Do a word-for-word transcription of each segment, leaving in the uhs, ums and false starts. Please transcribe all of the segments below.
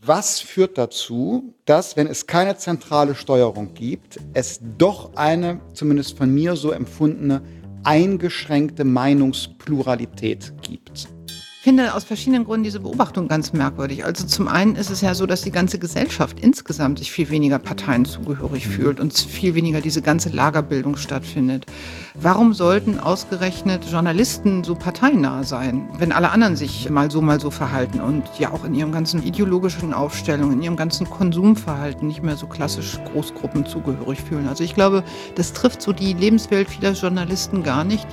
Was führt dazu, dass, wenn es keine zentrale Steuerung gibt, es doch eine, zumindest von mir so empfundene, eingeschränkte Meinungspluralität gibt? Ich finde aus verschiedenen Gründen diese Beobachtung ganz merkwürdig. Also zum einen ist es ja so, dass die ganze Gesellschaft insgesamt sich viel weniger Parteien zugehörig fühlt und viel weniger diese ganze Lagerbildung stattfindet. Warum sollten ausgerechnet Journalisten so parteinah sein, wenn alle anderen sich mal so, mal so verhalten und ja auch in ihrem ganzen ideologischen Aufstellung, in ihrem ganzen Konsumverhalten nicht mehr so klassisch Großgruppen zugehörig fühlen? Also ich glaube, das trifft so die Lebenswelt vieler Journalisten gar nicht.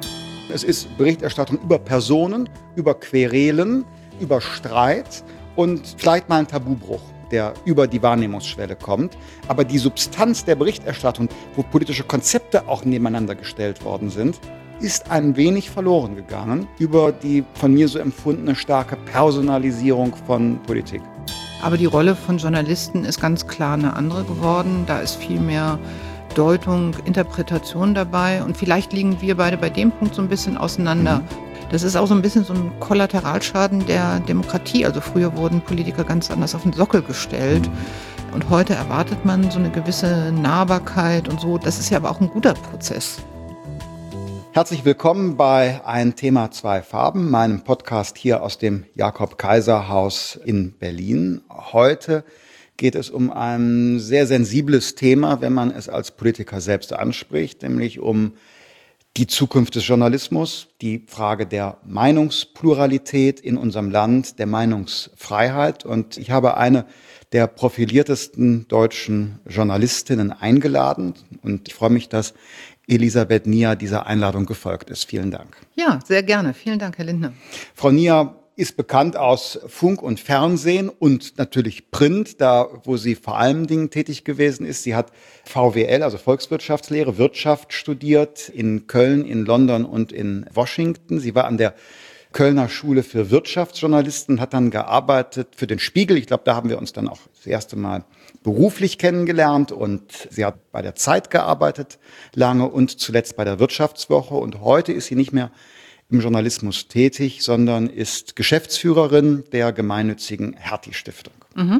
Es ist Berichterstattung über Personen, über Querelen, über Streit und vielleicht mal ein Tabubruch, der über die Wahrnehmungsschwelle kommt. Aber die Substanz der Berichterstattung, wo politische Konzepte auch nebeneinander gestellt worden sind, ist ein wenig verloren gegangen über die von mir so empfundene starke Personalisierung von Politik. Aber die Rolle von Journalisten ist ganz klar eine andere geworden. Da ist viel mehr Deutung, Interpretation dabei und vielleicht liegen wir beide bei dem Punkt so ein bisschen auseinander. Das ist auch so ein bisschen so ein Kollateralschaden der Demokratie. Also früher wurden Politiker ganz anders auf den Sockel gestellt und heute erwartet man so eine gewisse Nahbarkeit und so. Das ist ja aber auch ein guter Prozess. Herzlich willkommen bei Ein Thema, zwei Farben, meinem Podcast hier aus dem Jakob-Kaiser-Haus in Berlin. Heute geht es um ein sehr sensibles Thema, wenn man es als Politiker selbst anspricht, nämlich um die Zukunft des Journalismus, die Frage der Meinungspluralität in unserem Land, der Meinungsfreiheit. Und ich habe eine der profiliertesten deutschen Journalistinnen eingeladen. Und ich freue mich, dass Elisabeth Nier dieser Einladung gefolgt ist. Vielen Dank. Ja, sehr gerne. Vielen Dank, Herr Lindner. Frau Nier ist bekannt aus Funk und Fernsehen und natürlich Print, da wo sie vor allen Dingen tätig gewesen ist. Sie hat V W L, also Volkswirtschaftslehre, Wirtschaft studiert in Köln, in London und in Washington. Sie war an der Kölner Schule für Wirtschaftsjournalisten, hat dann gearbeitet für den Spiegel. Ich glaube, da haben wir uns dann auch das erste Mal beruflich kennengelernt und sie hat bei der Zeit gearbeitet lange und zuletzt bei der Wirtschaftswoche und heute ist sie nicht mehr im Journalismus tätig, sondern ist Geschäftsführerin der gemeinnützigen Hertie-Stiftung. Mhm.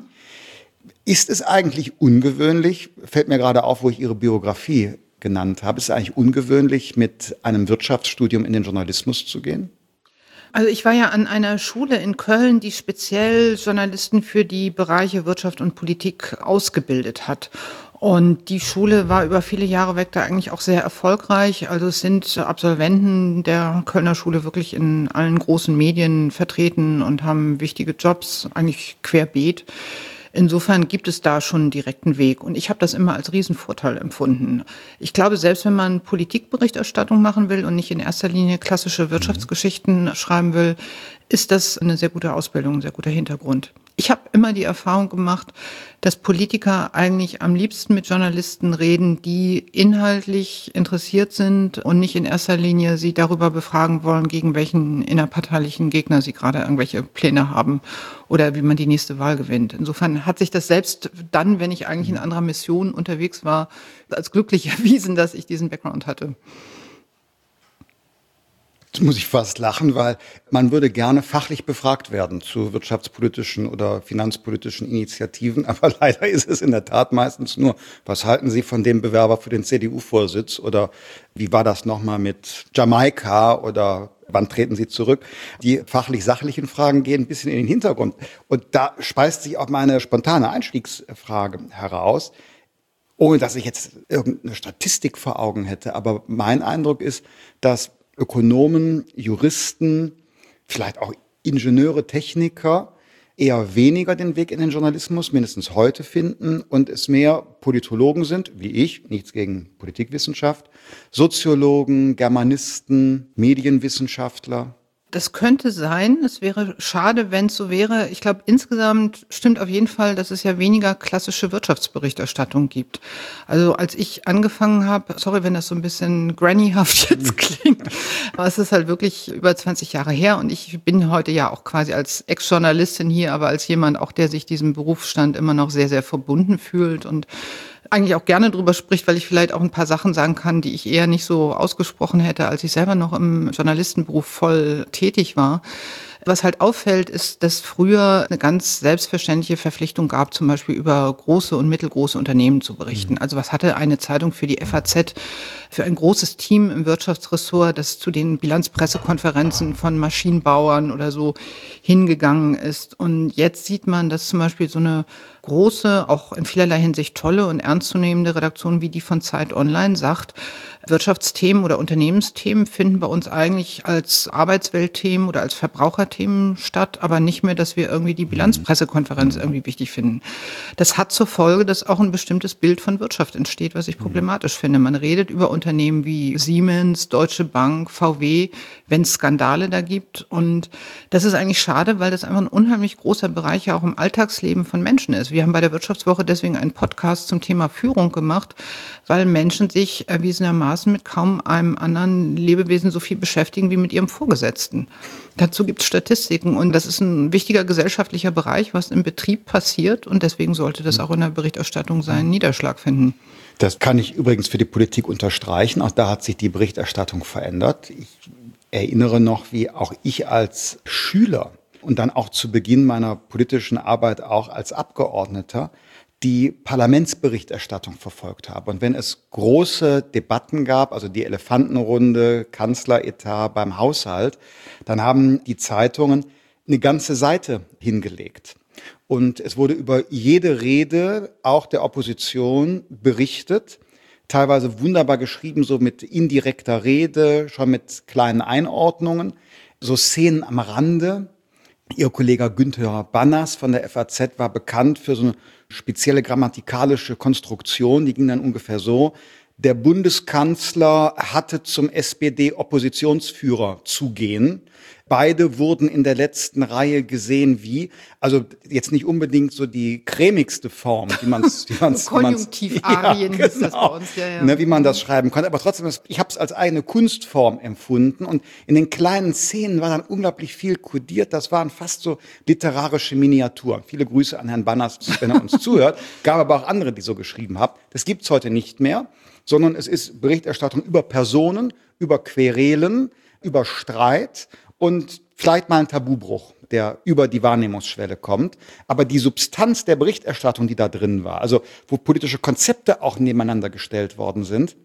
Ist es eigentlich ungewöhnlich, fällt mir gerade auf, wo ich Ihre Biografie genannt habe, ist es eigentlich ungewöhnlich, mit einem Wirtschaftsstudium in den Journalismus zu gehen? Also ich war ja an einer Schule in Köln, die speziell Journalisten für die Bereiche Wirtschaft und Politik ausgebildet hat. Und die Schule war über viele Jahre weg da eigentlich auch sehr erfolgreich. Also es sind Absolventen der Kölner Schule wirklich in allen großen Medien vertreten und haben wichtige Jobs, eigentlich querbeet. Insofern gibt es da schon einen direkten Weg. Und ich habe das immer als Riesenvorteil empfunden. Ich glaube, selbst wenn man Politikberichterstattung machen will und nicht in erster Linie klassische Wirtschaftsgeschichten schreiben will, ist das eine sehr gute Ausbildung, ein sehr guter Hintergrund. Ich habe immer die Erfahrung gemacht, dass Politiker eigentlich am liebsten mit Journalisten reden, die inhaltlich interessiert sind und nicht in erster Linie sie darüber befragen wollen, gegen welchen innerparteilichen Gegner sie gerade irgendwelche Pläne haben oder wie man die nächste Wahl gewinnt. Insofern hat sich das selbst dann, wenn ich eigentlich in anderer Mission unterwegs war, als glücklich erwiesen, dass ich diesen Background hatte. Jetzt muss ich fast lachen, weil man würde gerne fachlich befragt werden zu wirtschaftspolitischen oder finanzpolitischen Initiativen. Aber leider ist es in der Tat meistens nur, was halten Sie von dem Bewerber für den C D U-Vorsitz? Oder wie war das nochmal mit Jamaika? Oder wann treten Sie zurück? Die fachlich-sachlichen Fragen gehen ein bisschen in den Hintergrund. Und da speist sich auch meine spontane Einstiegsfrage heraus. Ohne dass ich jetzt irgendeine Statistik vor Augen hätte. Aber mein Eindruck ist, dass Ökonomen, Juristen, vielleicht auch Ingenieure, Techniker eher weniger den Weg in den Journalismus, mindestens heute finden und es mehr Politologen sind, wie ich, nichts gegen Politikwissenschaft, Soziologen, Germanisten, Medienwissenschaftler. Das könnte sein. Es wäre schade, wenn es so wäre. Ich glaube, insgesamt stimmt auf jeden Fall, dass es ja weniger klassische Wirtschaftsberichterstattung gibt. Also als ich angefangen habe, sorry, wenn das so ein bisschen grannyhaft jetzt klingt, aber es ist halt wirklich über zwanzig Jahre her und ich bin heute ja auch quasi als Ex-Journalistin hier, aber als jemand auch, der sich diesem Berufsstand immer noch sehr, sehr verbunden fühlt und eigentlich auch gerne drüber spricht, weil ich vielleicht auch ein paar Sachen sagen kann, die ich eher nicht so ausgesprochen hätte, als ich selber noch im Journalistenberuf voll tätig war. Was halt auffällt, ist, dass früher eine ganz selbstverständliche Verpflichtung gab, zum Beispiel über große und mittelgroße Unternehmen zu berichten. Also was hatte eine Zeitung für die F A Z für ein großes Team im Wirtschaftsressort, das zu den Bilanzpressekonferenzen von Maschinenbauern oder so hingegangen ist. Und jetzt sieht man, dass zum Beispiel so eine große, auch in vielerlei Hinsicht tolle und ernstzunehmende Redaktion wie die von Zeit Online sagt, Wirtschaftsthemen oder Unternehmensthemen finden bei uns eigentlich als Arbeitsweltthemen oder als Verbraucherthemen statt, aber nicht mehr, dass wir irgendwie die Bilanzpressekonferenz irgendwie wichtig finden. Das hat zur Folge, dass auch ein bestimmtes Bild von Wirtschaft entsteht, was ich problematisch finde. Man redet über Unternehmen wie Siemens, Deutsche Bank, V W, wenn es Skandale da gibt. Und das ist eigentlich schade, weil das einfach ein unheimlich großer Bereich ja auch im Alltagsleben von Menschen ist. Wir haben bei der Wirtschaftswoche deswegen einen Podcast zum Thema Führung gemacht, weil Menschen sich erwiesenermaßen mit kaum einem anderen Lebewesen so viel beschäftigen wie mit ihrem Vorgesetzten. Dazu gibt es Statistiken und das ist ein wichtiger gesellschaftlicher Bereich, was im Betrieb passiert und deswegen sollte das auch in der Berichterstattung seinen Niederschlag finden. Das kann ich übrigens für die Politik unterstreichen. Auch da hat sich die Berichterstattung verändert. Ich erinnere noch, wie auch ich als Schüler und dann auch zu Beginn meiner politischen Arbeit auch als Abgeordneter die Parlamentsberichterstattung verfolgt habe. Und wenn es große Debatten gab, also die Elefantenrunde, Kanzleretat beim Haushalt, dann haben die Zeitungen eine ganze Seite hingelegt. Und es wurde über jede Rede auch der Opposition berichtet, teilweise wunderbar geschrieben, so mit indirekter Rede, schon mit kleinen Einordnungen, so Szenen am Rande. Ihr Kollege Günther Banners von der F A Z war bekannt für so eine spezielle grammatikalische Konstruktion, die ging dann ungefähr so: Der Bundeskanzler hatte zum S P D-Oppositionsführer zu gehen. Beide wurden in der letzten Reihe gesehen wie, also jetzt nicht unbedingt so die cremigste Form, wie man es, wie man's, Konjunktivarien ja, ist das genau, bei uns, ja, ja. Ne, wie man das schreiben konnte. Aber trotzdem, ich habe es als eine Kunstform empfunden und in den kleinen Szenen war dann unglaublich viel kodiert. Das waren fast so literarische Miniaturen. Viele Grüße an Herrn Banners, wenn er uns zuhört. Gab aber auch andere, die so geschrieben haben. Das gibt's heute nicht mehr, sondern es ist Berichterstattung über Personen, über Querelen, über Streit und vielleicht mal ein Tabubruch, der über die Wahrnehmungsschwelle kommt. Aber die Substanz der Berichterstattung, die da drin war, also wo politische Konzepte auch nebeneinander gestellt worden sind,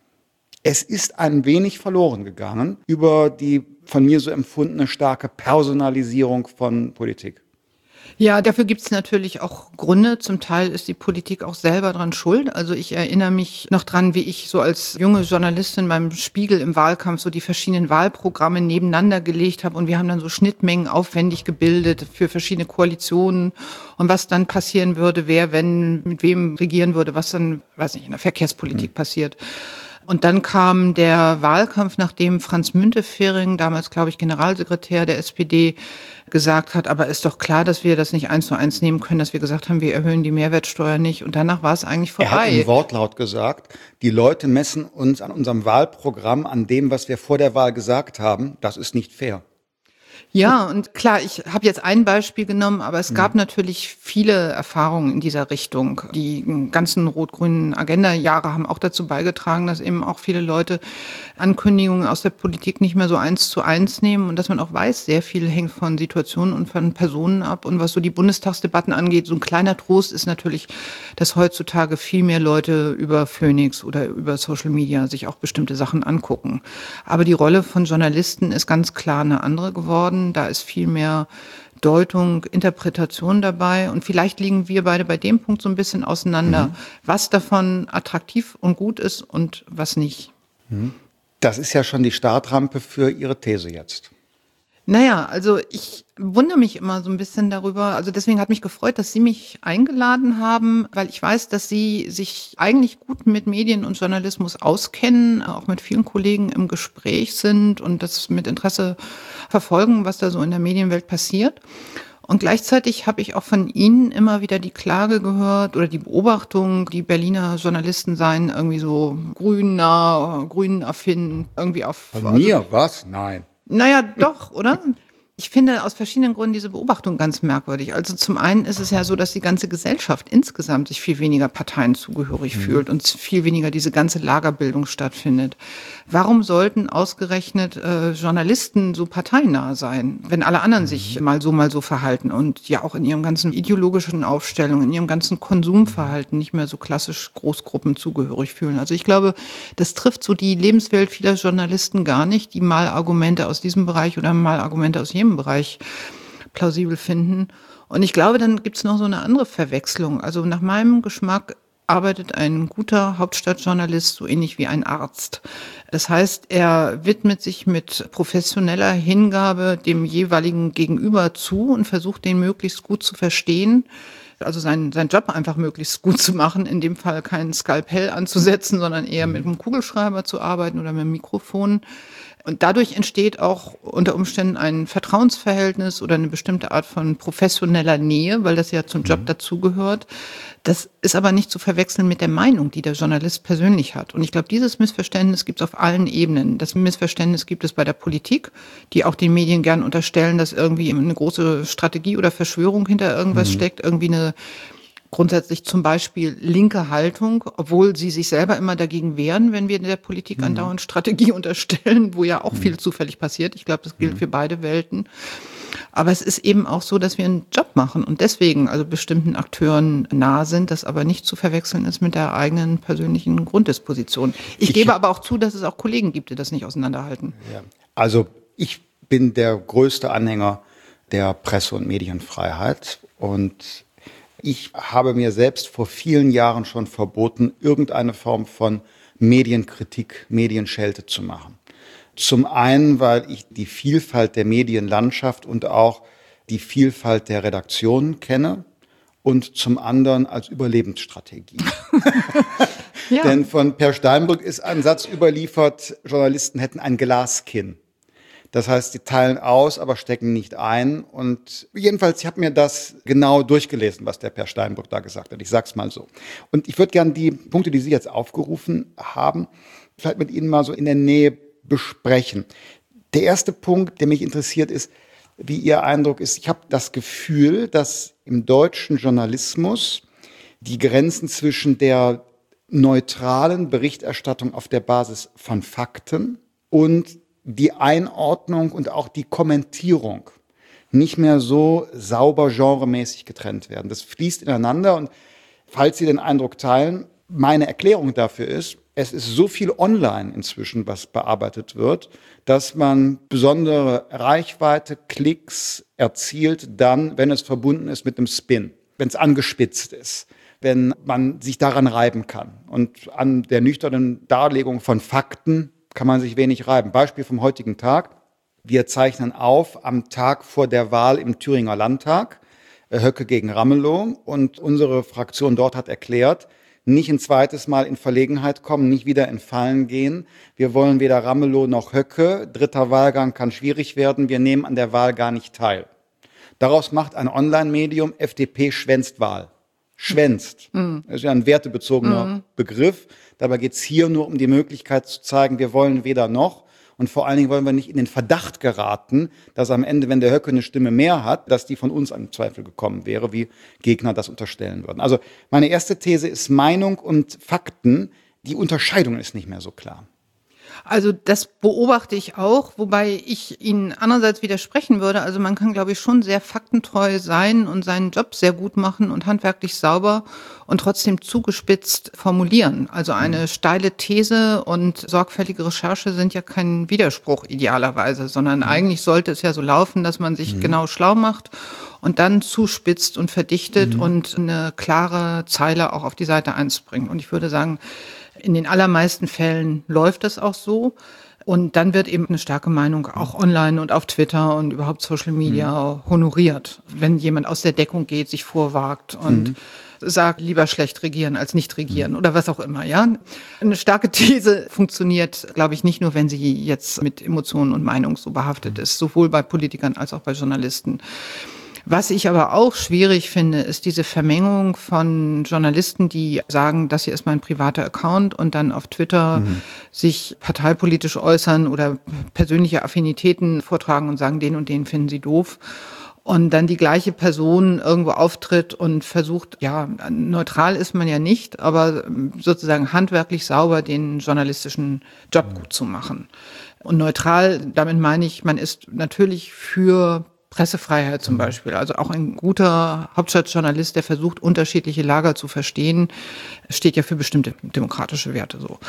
es ist ein wenig verloren gegangen über die von mir so empfundene starke Personalisierung von Politik. Ja, dafür gibt es natürlich auch Gründe. Zum Teil ist die Politik auch selber dran schuld. Also ich erinnere mich noch dran, wie ich so als junge Journalistin beim Spiegel im Wahlkampf so die verschiedenen Wahlprogramme nebeneinander gelegt habe und wir haben dann so Schnittmengen aufwendig gebildet für verschiedene Koalitionen und was dann passieren würde, wer, wenn, mit wem regieren würde, was dann, weiß nicht, in der Verkehrspolitik mhm. passiert. Und dann kam der Wahlkampf, nachdem Franz Müntefering, damals, glaube ich, Generalsekretär der S P D, gesagt hat, aber ist doch klar, dass wir das nicht eins zu eins nehmen können, dass wir gesagt haben, wir erhöhen die Mehrwertsteuer nicht. Und danach war es eigentlich vorbei. Er hat im Wortlaut gesagt, die Leute messen uns an unserem Wahlprogramm, an dem, was wir vor der Wahl gesagt haben. Das ist nicht fair. Ja, und klar, ich habe jetzt ein Beispiel genommen, aber es gab mhm. natürlich viele Erfahrungen in dieser Richtung. Die ganzen rot-grünen Agenda-Jahre haben auch dazu beigetragen, dass eben auch viele Leute Ankündigungen aus der Politik nicht mehr so eins zu eins nehmen und dass man auch weiß, sehr viel hängt von Situationen und von Personen ab. Und was so die Bundestagsdebatten angeht, so ein kleiner Trost ist natürlich, dass heutzutage viel mehr Leute über Phoenix oder über Social Media sich auch bestimmte Sachen angucken. Aber die Rolle von Journalisten ist ganz klar eine andere geworden. Da ist viel mehr Deutung, Interpretation dabei. Und vielleicht liegen wir beide bei dem Punkt so ein bisschen auseinander, mhm. was davon attraktiv und gut ist und was nicht. Das ist ja schon die Startrampe für Ihre These jetzt. Naja, also ich wundere mich immer so ein bisschen darüber. Also deswegen hat mich gefreut, dass Sie mich eingeladen haben, weil ich weiß, dass Sie sich eigentlich gut mit Medien und Journalismus auskennen, auch mit vielen Kollegen im Gespräch sind und das mit Interesse verfolgen, was da so in der Medienwelt passiert. Und gleichzeitig habe ich auch von Ihnen immer wieder die Klage gehört oder die Beobachtung, die Berliner Journalisten seien irgendwie so grünnah, grünaffin, irgendwie auf... Von mir? Was? Nein. Naja, doch, oder? Ich finde aus verschiedenen Gründen diese Beobachtung ganz merkwürdig. Also zum einen ist es ja so, dass die ganze Gesellschaft insgesamt sich viel weniger Parteien zugehörig mhm. fühlt und viel weniger diese ganze Lagerbildung stattfindet. Warum sollten ausgerechnet äh, Journalisten so parteinah sein, wenn alle anderen mhm. sich mal so, mal so verhalten und ja auch in ihrem ganzen ideologischen Aufstellung, in ihrem ganzen Konsumverhalten nicht mehr so klassisch Großgruppen zugehörig fühlen? Also ich glaube, das trifft so die Lebenswelt vieler Journalisten gar nicht, die mal Argumente aus diesem Bereich oder mal Argumente aus jedem Bereich plausibel finden. Und ich glaube, dann gibt es noch so eine andere Verwechslung. Also nach meinem Geschmack arbeitet ein guter Hauptstadtjournalist so ähnlich wie ein Arzt. Das heißt, er widmet sich mit professioneller Hingabe dem jeweiligen Gegenüber zu und versucht, den möglichst gut zu verstehen. Also seinen, seinen Job einfach möglichst gut zu machen, in dem Fall kein Skalpell anzusetzen, sondern eher mit einem Kugelschreiber zu arbeiten oder mit einem Mikrofon. Und dadurch entsteht auch unter Umständen ein Vertrauensverhältnis oder eine bestimmte Art von professioneller Nähe, weil das ja zum Job dazugehört. Das ist aber nicht zu verwechseln mit der Meinung, die der Journalist persönlich hat. Und ich glaube, dieses Missverständnis gibt es auf allen Ebenen. Das Missverständnis gibt es bei der Politik, die auch den Medien gern unterstellen, dass irgendwie eine große Strategie oder Verschwörung hinter irgendwas mhm. steckt, irgendwie eine grundsätzlich zum Beispiel linke Haltung, obwohl sie sich selber immer dagegen wehren, wenn wir der Politik mhm. andauernd Strategie unterstellen, wo ja auch mhm. viel zufällig passiert. Ich glaube, das gilt mhm. für beide Welten. Aber es ist eben auch so, dass wir einen Job machen und deswegen also bestimmten Akteuren nah sind, das aber nicht zu verwechseln ist mit der eigenen persönlichen Grunddisposition. Ich, ich gebe aber auch zu, dass es auch Kollegen gibt, die das nicht auseinanderhalten. Ja. Also ich bin der größte Anhänger der Presse- und Medienfreiheit und ich habe mir selbst vor vielen Jahren schon verboten, irgendeine Form von Medienkritik, Medienschelte zu machen. Zum einen, weil ich die Vielfalt der Medienlandschaft und auch die Vielfalt der Redaktionen kenne und zum anderen als Überlebensstrategie. Ja. Denn von Per Steinbrück ist ein Satz überliefert, Journalisten hätten ein Glaskinn. Das heißt, die teilen aus, aber stecken nicht ein. Und jedenfalls, ich habe mir das genau durchgelesen, was der Per Steinbrück da gesagt hat. Ich sag's mal so. Und ich würde gerne die Punkte, die Sie jetzt aufgerufen haben, vielleicht mit Ihnen mal so in der Nähe besprechen. Der erste Punkt, der mich interessiert, ist, wie Ihr Eindruck ist. Ich habe das Gefühl, dass im deutschen Journalismus die Grenzen zwischen der neutralen Berichterstattung auf der Basis von Fakten und die Einordnung und auch die Kommentierung nicht mehr so sauber genremäßig getrennt werden. Das fließt ineinander und falls Sie den Eindruck teilen, meine Erklärung dafür ist, es ist so viel online inzwischen, was bearbeitet wird, dass man besondere Reichweite, Klicks erzielt dann, wenn es verbunden ist mit einem Spin, wenn es angespitzt ist, wenn man sich daran reiben kann. Und an der nüchternen Darlegung von Fakten kann man sich wenig reiben. Beispiel vom heutigen Tag. Wir zeichnen auf am Tag vor der Wahl im Thüringer Landtag, Höcke gegen Ramelow. Und unsere Fraktion dort hat erklärt, nicht ein zweites Mal in Verlegenheit kommen, nicht wieder in Fallen gehen. Wir wollen weder Ramelow noch Höcke. Dritter Wahlgang kann schwierig werden. Wir nehmen an der Wahl gar nicht teil. Daraus macht ein Online-Medium F D P schwänzt Wahl. Schwänzt. Mhm. Das ist ja ein wertebezogener mhm. Begriff. Dabei geht es hier nur um die Möglichkeit zu zeigen, wir wollen weder noch. Und vor allen Dingen wollen wir nicht in den Verdacht geraten, dass am Ende, wenn der Höcke eine Stimme mehr hat, dass die von uns an Zweifel gekommen wäre, wie Gegner das unterstellen würden. Also meine erste These ist Meinung und Fakten. Die Unterscheidung ist nicht mehr so klar. Also das beobachte ich auch, wobei ich Ihnen andererseits widersprechen würde. Also man kann, glaube ich, schon sehr faktentreu sein und seinen Job sehr gut machen und handwerklich sauber und trotzdem zugespitzt formulieren. Also eine steile These und sorgfältige Recherche sind ja kein Widerspruch idealerweise, sondern eigentlich sollte es ja so laufen, dass man sich mhm. genau schlau macht und dann zuspitzt und verdichtet mhm. und eine klare Zeile auch auf die Seite eins bringt. Und ich würde sagen, in den allermeisten Fällen läuft das auch so. Und dann wird eben eine starke Meinung auch online und auf Twitter und überhaupt Social Media mhm. honoriert. Wenn jemand aus der Deckung geht, sich vorwagt und mhm. sagt, lieber schlecht regieren als nicht regieren mhm. oder was auch immer, ja. Eine starke These funktioniert, glaube ich, nicht nur, wenn sie jetzt mit Emotionen und Meinung so behaftet ist, sowohl bei Politikern als auch bei Journalisten. Was ich aber auch schwierig finde, ist diese Vermengung von Journalisten, die sagen, das hier ist mein privater Account und dann auf Twitter mhm. sich parteipolitisch äußern oder persönliche Affinitäten vortragen und sagen, den und den finden sie doof. Und dann die gleiche Person irgendwo auftritt und versucht, ja, neutral ist man ja nicht, aber sozusagen handwerklich sauber den journalistischen Job gut zu machen. Und neutral, damit meine ich, man ist natürlich für Pressefreiheit zum Beispiel. Also auch ein guter Hauptstadtjournalist, der versucht, unterschiedliche Lager zu verstehen, steht ja für bestimmte demokratische Werte so.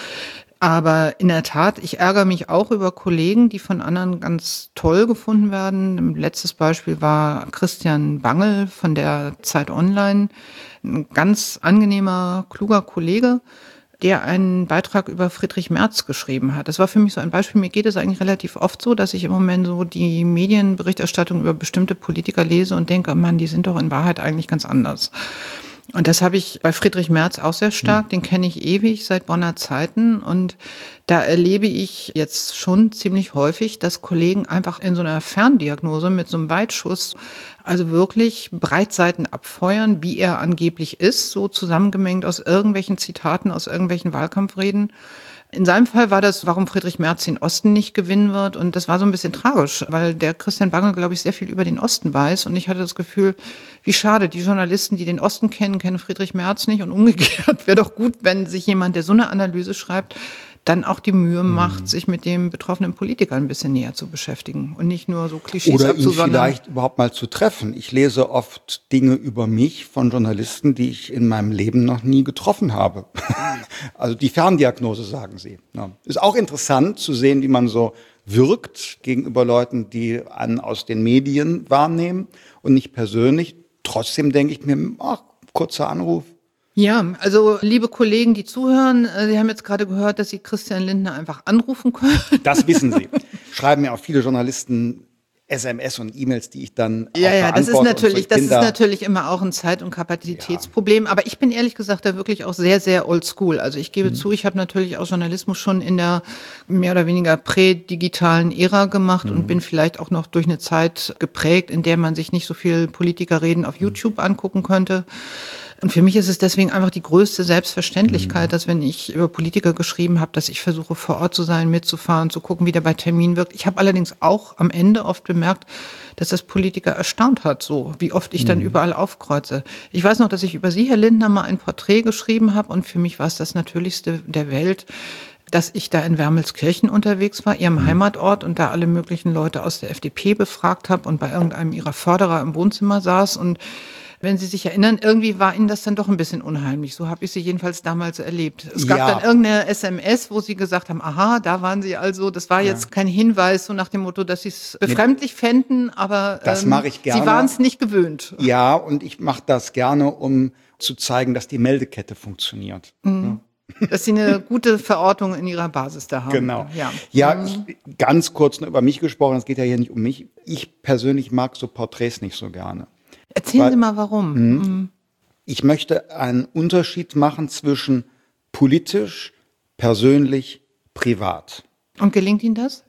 Aber in der Tat, ich ärgere mich auch über Kollegen, die von anderen ganz toll gefunden werden. Letztes Beispiel war Christian Bangel von der Zeit Online, ein ganz angenehmer, kluger Kollege, der einen Beitrag über Friedrich Merz geschrieben hat. Das war für mich so ein Beispiel. Mir geht es eigentlich relativ oft so, dass ich im Moment so die Medienberichterstattung über bestimmte Politiker lese und denke, Mann, die sind doch in Wahrheit eigentlich ganz anders. Und das habe ich bei Friedrich Merz auch sehr stark. Den kenne ich ewig seit Bonner Zeiten. Und da erlebe ich jetzt schon ziemlich häufig, dass Kollegen einfach in so einer Ferndiagnose mit so einem Weitschuss also wirklich Breitseiten abfeuern, wie er angeblich ist, so zusammengemengt aus irgendwelchen Zitaten, aus irgendwelchen Wahlkampfreden. In seinem Fall war das, warum Friedrich Merz den Osten nicht gewinnen wird. Und das war so ein bisschen tragisch, weil der Christian Bangel, glaube ich, sehr viel über den Osten weiß. Und ich hatte das Gefühl, wie schade, die Journalisten, die den Osten kennen, kennen Friedrich Merz nicht. Und umgekehrt wäre doch gut, wenn sich jemand, der so eine Analyse schreibt, dann auch die Mühe macht, mhm. sich mit dem betroffenen Politiker ein bisschen näher zu beschäftigen und nicht nur so Klischees Oder abzusondern. ihn vielleicht überhaupt mal zu treffen. Ich lese oft Dinge über mich von Journalisten, die ich in meinem Leben noch nie getroffen habe. Also die Ferndiagnose, sagen sie. Ja. Ist auch interessant zu sehen, wie man so wirkt gegenüber Leuten, die einen aus den Medien wahrnehmen und nicht persönlich. Trotzdem denke ich mir, ach, kurzer Anruf. Ja, also liebe Kollegen, die zuhören, Sie haben jetzt gerade gehört, dass Sie Christian Lindner einfach anrufen können. Das wissen Sie. Schreiben mir auch viele Journalisten S M S und E-Mails, die ich dann ja, auch ja, das ist natürlich, das ist da natürlich immer auch ein Zeit- und Kapazitätsproblem. Ja. Aber ich bin ehrlich gesagt da wirklich auch sehr, sehr oldschool. Also ich gebe mhm. zu, ich habe natürlich auch Journalismus schon in der mehr oder weniger prädigitalen Ära gemacht mhm. und bin vielleicht auch noch durch eine Zeit geprägt, in der man sich nicht so viel Politikerreden auf YouTube mhm. angucken könnte. Und für mich ist es deswegen einfach die größte Selbstverständlichkeit, dass wenn ich über Politiker geschrieben habe, dass ich versuche vor Ort zu sein, mitzufahren, zu gucken, wie der bei Terminen wirkt. Ich habe allerdings auch am Ende oft bemerkt, dass das Politiker erstaunt hat, so wie oft ich dann mhm. überall aufkreuze. Ich weiß noch, dass ich über Sie, Herr Lindner, mal ein Porträt geschrieben habe und für mich war es das Natürlichste der Welt, dass ich da in Wermelskirchen unterwegs war, Ihrem Heimatort, und da alle möglichen Leute aus der F D P befragt habe und bei irgendeinem Ihrer Förderer im Wohnzimmer saß. Und wenn Sie sich erinnern, irgendwie war Ihnen das dann doch ein bisschen unheimlich. So habe ich Sie jedenfalls damals erlebt. Es gab ja dann irgendeine S M S, wo Sie gesagt haben, aha, da waren Sie also. Das war jetzt ja. kein Hinweis, so nach dem Motto, dass Sie es befremdlich nee, fänden, aber das ähm, mache ich gerne. Sie waren es nicht gewöhnt. Ja, und ich mache das gerne, um zu zeigen, dass die Meldekette funktioniert. Mhm. Ja. Dass Sie eine gute Verortung in Ihrer Basis da haben. Genau. Ja, ja ich, ganz kurz nur über mich gesprochen, es geht ja hier nicht um mich. Ich persönlich mag so Porträts nicht so gerne. Erzählen Weil, Sie mal, warum. Mhm. Ich möchte einen Unterschied machen zwischen politisch, persönlich, privat. Und gelingt Ihnen das?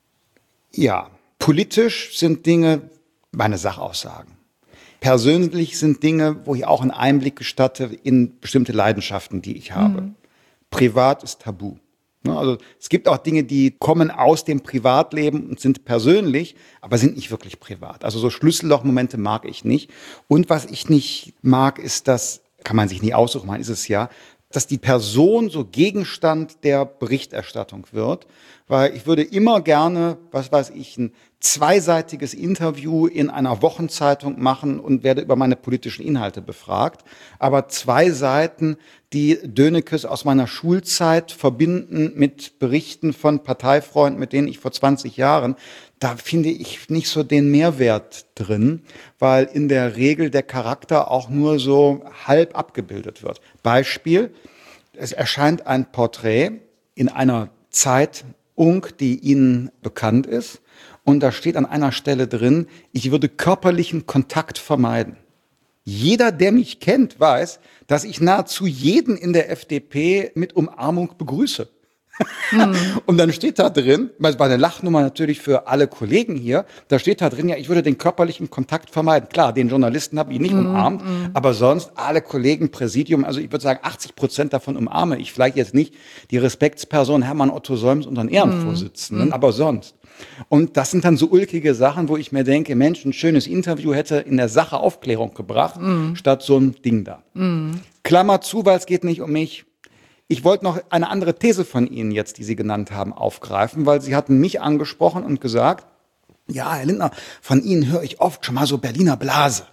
Ja, politisch sind Dinge meine Sachaussagen. Persönlich sind Dinge, wo ich auch einen Einblick gestatte in bestimmte Leidenschaften, die ich habe. Mhm. Privat ist tabu. Also es gibt auch Dinge, die kommen aus dem Privatleben und sind persönlich, aber sind nicht wirklich privat. Also so Schlüssellochmomente mag ich nicht. Und was ich nicht mag, ist, dass, kann man sich nie aussuchen, man ist es ja, dass die Person so Gegenstand der Berichterstattung wird. Weil ich würde immer gerne, was weiß ich, ein zweiseitiges Interview in einer Wochenzeitung machen und werde über meine politischen Inhalte befragt. Aber zwei Seiten, die Dönekes aus meiner Schulzeit verbinden mit Berichten von Parteifreunden, mit denen ich vor zwanzig Jahren, da finde ich nicht so den Mehrwert drin, weil in der Regel der Charakter auch nur so halb abgebildet wird. Beispiel, es erscheint ein Porträt in einer Zeitung, die Ihnen bekannt ist, und da steht an einer Stelle drin, ich würde körperlichen Kontakt vermeiden. Jeder, der mich kennt, weiß, dass ich nahezu jeden in der F D P mit Umarmung begrüße. Mhm. Und dann steht da drin, das war eine Lachnummer natürlich für alle Kollegen hier, da steht da drin, ja, ich würde den körperlichen Kontakt vermeiden. Klar, den Journalisten habe ich nicht mhm. umarmt, mhm. aber sonst alle Kollegen, Präsidium, also ich würde sagen, achtzig Prozent davon umarme ich. Vielleicht jetzt nicht die Respektsperson Hermann Otto Solms, unseren Ehrenvorsitzenden, mhm. aber sonst. Und das sind dann so ulkige Sachen, wo ich mir denke, Mensch, ein schönes Interview hätte in der Sache Aufklärung gebracht, mm. statt so ein Ding da. Mm. Klammer zu, weil es geht nicht um mich. Ich wollte noch eine andere These von Ihnen jetzt, die Sie genannt haben, aufgreifen, weil Sie hatten mich angesprochen und gesagt, ja, Herr Lindner, von Ihnen höre ich oft schon mal so Berliner Blase.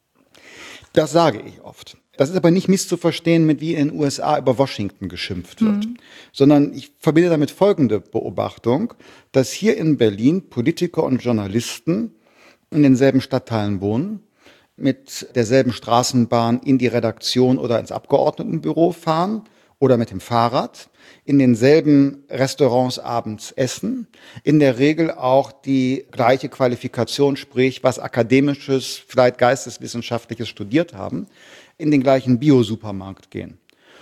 Das sage ich oft. Das ist aber nicht misszuverstehen mit, wie in den U S A über Washington geschimpft wird, mhm. sondern ich verbinde damit folgende Beobachtung, dass hier in Berlin Politiker und Journalisten in denselben Stadtteilen wohnen, mit derselben Straßenbahn in die Redaktion oder ins Abgeordnetenbüro fahren oder mit dem Fahrrad, in denselben Restaurants abends essen, in der Regel auch die gleiche Qualifikation, sprich was Akademisches, vielleicht Geisteswissenschaftliches studiert haben, in den gleichen Bio-Supermarkt gehen.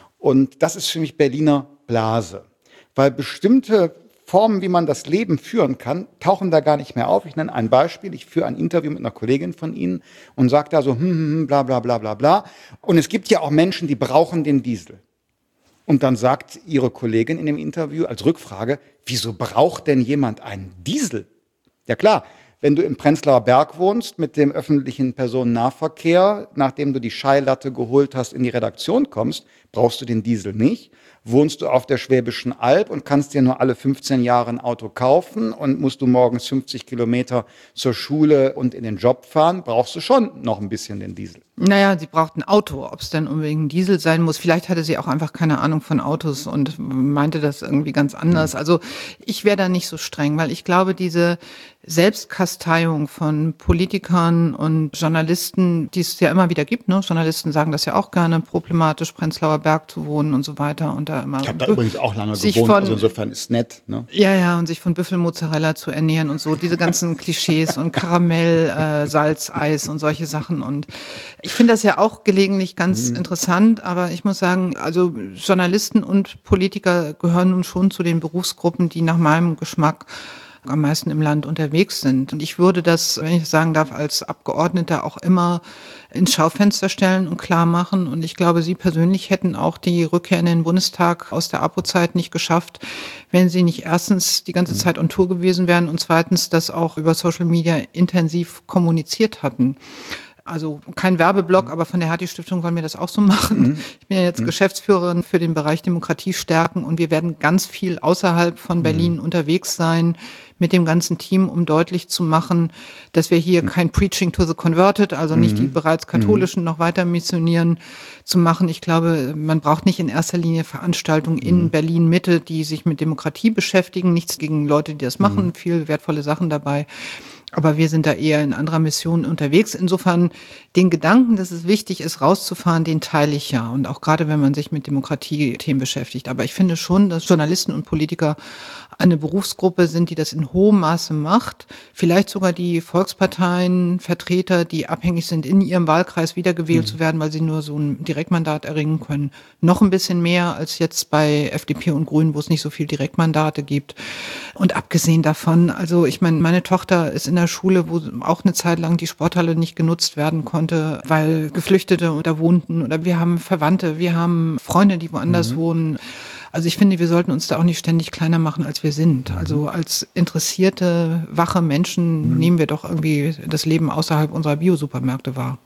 Und das ist für mich Berliner Blase, weil bestimmte Formen, wie man das Leben führen kann, tauchen da gar nicht mehr auf. Ich nenne ein Beispiel. Ich führe ein Interview mit einer Kollegin von Ihnen und sage da so, hm, hm, bla, bla, bla, bla, bla. Und es gibt ja auch Menschen, die brauchen den Diesel. Und dann sagt Ihre Kollegin in dem Interview als Rückfrage, wieso braucht denn jemand einen Diesel? Ja klar, wenn du im Prenzlauer Berg wohnst mit dem öffentlichen Personennahverkehr, nachdem du die Scheilatte geholt hast, in die Redaktion kommst, brauchst du den Diesel nicht. Wohnst du auf der Schwäbischen Alb und kannst dir nur alle fünfzehn Jahre ein Auto kaufen und musst du morgens fünfzig Kilometer zur Schule und in den Job fahren, brauchst du schon noch ein bisschen den Diesel. Naja, sie braucht ein Auto, ob es denn unbedingt Diesel sein muss. Vielleicht hatte sie auch einfach keine Ahnung von Autos und meinte das irgendwie ganz anders. Also ich wäre da nicht so streng, weil ich glaube, diese Selbstkasteiung von Politikern und Journalisten, die es ja immer wieder gibt, ne? Journalisten sagen das ja auch gerne, problematisch, Prenzlauer Berg zu wohnen und so weiter. Und da immer ich habe da übrigens auch lange gewohnt, von, also insofern ist nett. Ne? Ja, ja, und sich von Büffelmozzarella zu ernähren und so, diese ganzen Klischees und Karamell, äh, Salz, Eis und solche Sachen. Und ich finde das ja auch gelegentlich ganz mhm. interessant, aber ich muss sagen, also Journalisten und Politiker gehören nun schon zu den Berufsgruppen, die nach meinem Geschmack am meisten im Land unterwegs sind. Und ich würde das, wenn ich das sagen darf, als Abgeordneter auch immer ins Schaufenster stellen und klar machen. Und ich glaube, Sie persönlich hätten auch die Rückkehr in den Bundestag aus der APO-Zeit nicht geschafft, wenn Sie nicht erstens die ganze Zeit on Tour gewesen wären und zweitens das auch über Social Media intensiv kommuniziert hatten. Also kein Werbeblock, aber von der Hertie-Stiftung wollen wir das auch so machen. Mhm. Ich bin ja jetzt mhm. Geschäftsführerin für den Bereich Demokratie stärken und wir werden ganz viel außerhalb von Berlin mhm. unterwegs sein mit dem ganzen Team, um deutlich zu machen, dass wir hier mhm. kein Preaching to the Converted, also nicht mhm. die bereits Katholischen mhm. noch weiter missionieren zu machen. Ich glaube, man braucht nicht in erster Linie Veranstaltungen in mhm. Berlin-Mitte, die sich mit Demokratie beschäftigen. Nichts gegen Leute, die das machen, mhm. viel wertvolle Sachen dabei. Aber wir sind da eher in anderer Mission unterwegs. Insofern den Gedanken, dass es wichtig ist, rauszufahren, den teile ich ja. Und auch gerade, wenn man sich mit Demokratie-Themen beschäftigt. Aber ich finde schon, dass Journalisten und Politiker eine Berufsgruppe sind, die das in hohem Maße macht. Vielleicht sogar die Volksparteien, Vertreter, die abhängig sind, in ihrem Wahlkreis wiedergewählt mhm. zu werden, weil sie nur so ein Direktmandat erringen können. Noch ein bisschen mehr als jetzt bei F D P und Grünen, wo es nicht so viel Direktmandate gibt. Und abgesehen davon, also ich meine, meine Tochter ist in der Schule, wo auch eine Zeit lang die Sporthalle nicht genutzt werden konnte, weil Geflüchtete da wohnten oder wir haben Verwandte, wir haben Freunde, die woanders mhm. wohnen. Also ich finde, wir sollten uns da auch nicht ständig kleiner machen, als wir sind. Also als interessierte, wache Menschen mhm. nehmen wir doch irgendwie das Leben außerhalb unserer Bio-Supermärkte wahr.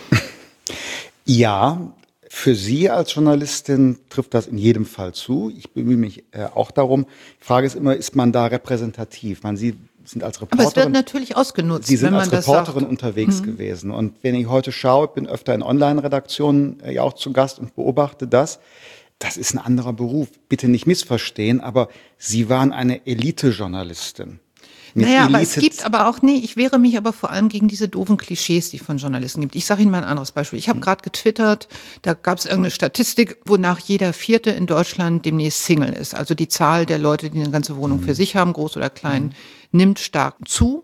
Ja, für Sie als Journalistin trifft das in jedem Fall zu. Ich bemühe mich äh, auch darum. Die Frage ist immer, ist man da repräsentativ? Man, Sie sind als Reporterin. Aber es wird natürlich ausgenutzt, Sie sind wenn man als das Reporterin sagt. unterwegs mhm. gewesen. Und wenn ich heute schaue, bin öfter in Online-Redaktionen äh, ja auch zu Gast und beobachte das. Das ist ein anderer Beruf. Bitte nicht missverstehen, aber Sie waren eine Elite-Journalistin. Mit naja, Elite. Aber es gibt aber auch, nee, ich wehre mich aber vor allem gegen diese doofen Klischees, die es von Journalisten gibt. Ich sage Ihnen mal ein anderes Beispiel. Ich habe hm. gerade getwittert, da gab es irgendeine Statistik, wonach jeder Vierte in Deutschland demnächst Single ist. Also die Zahl der Leute, die eine ganze Wohnung hm. für sich haben, groß oder klein, hm. nimmt stark zu.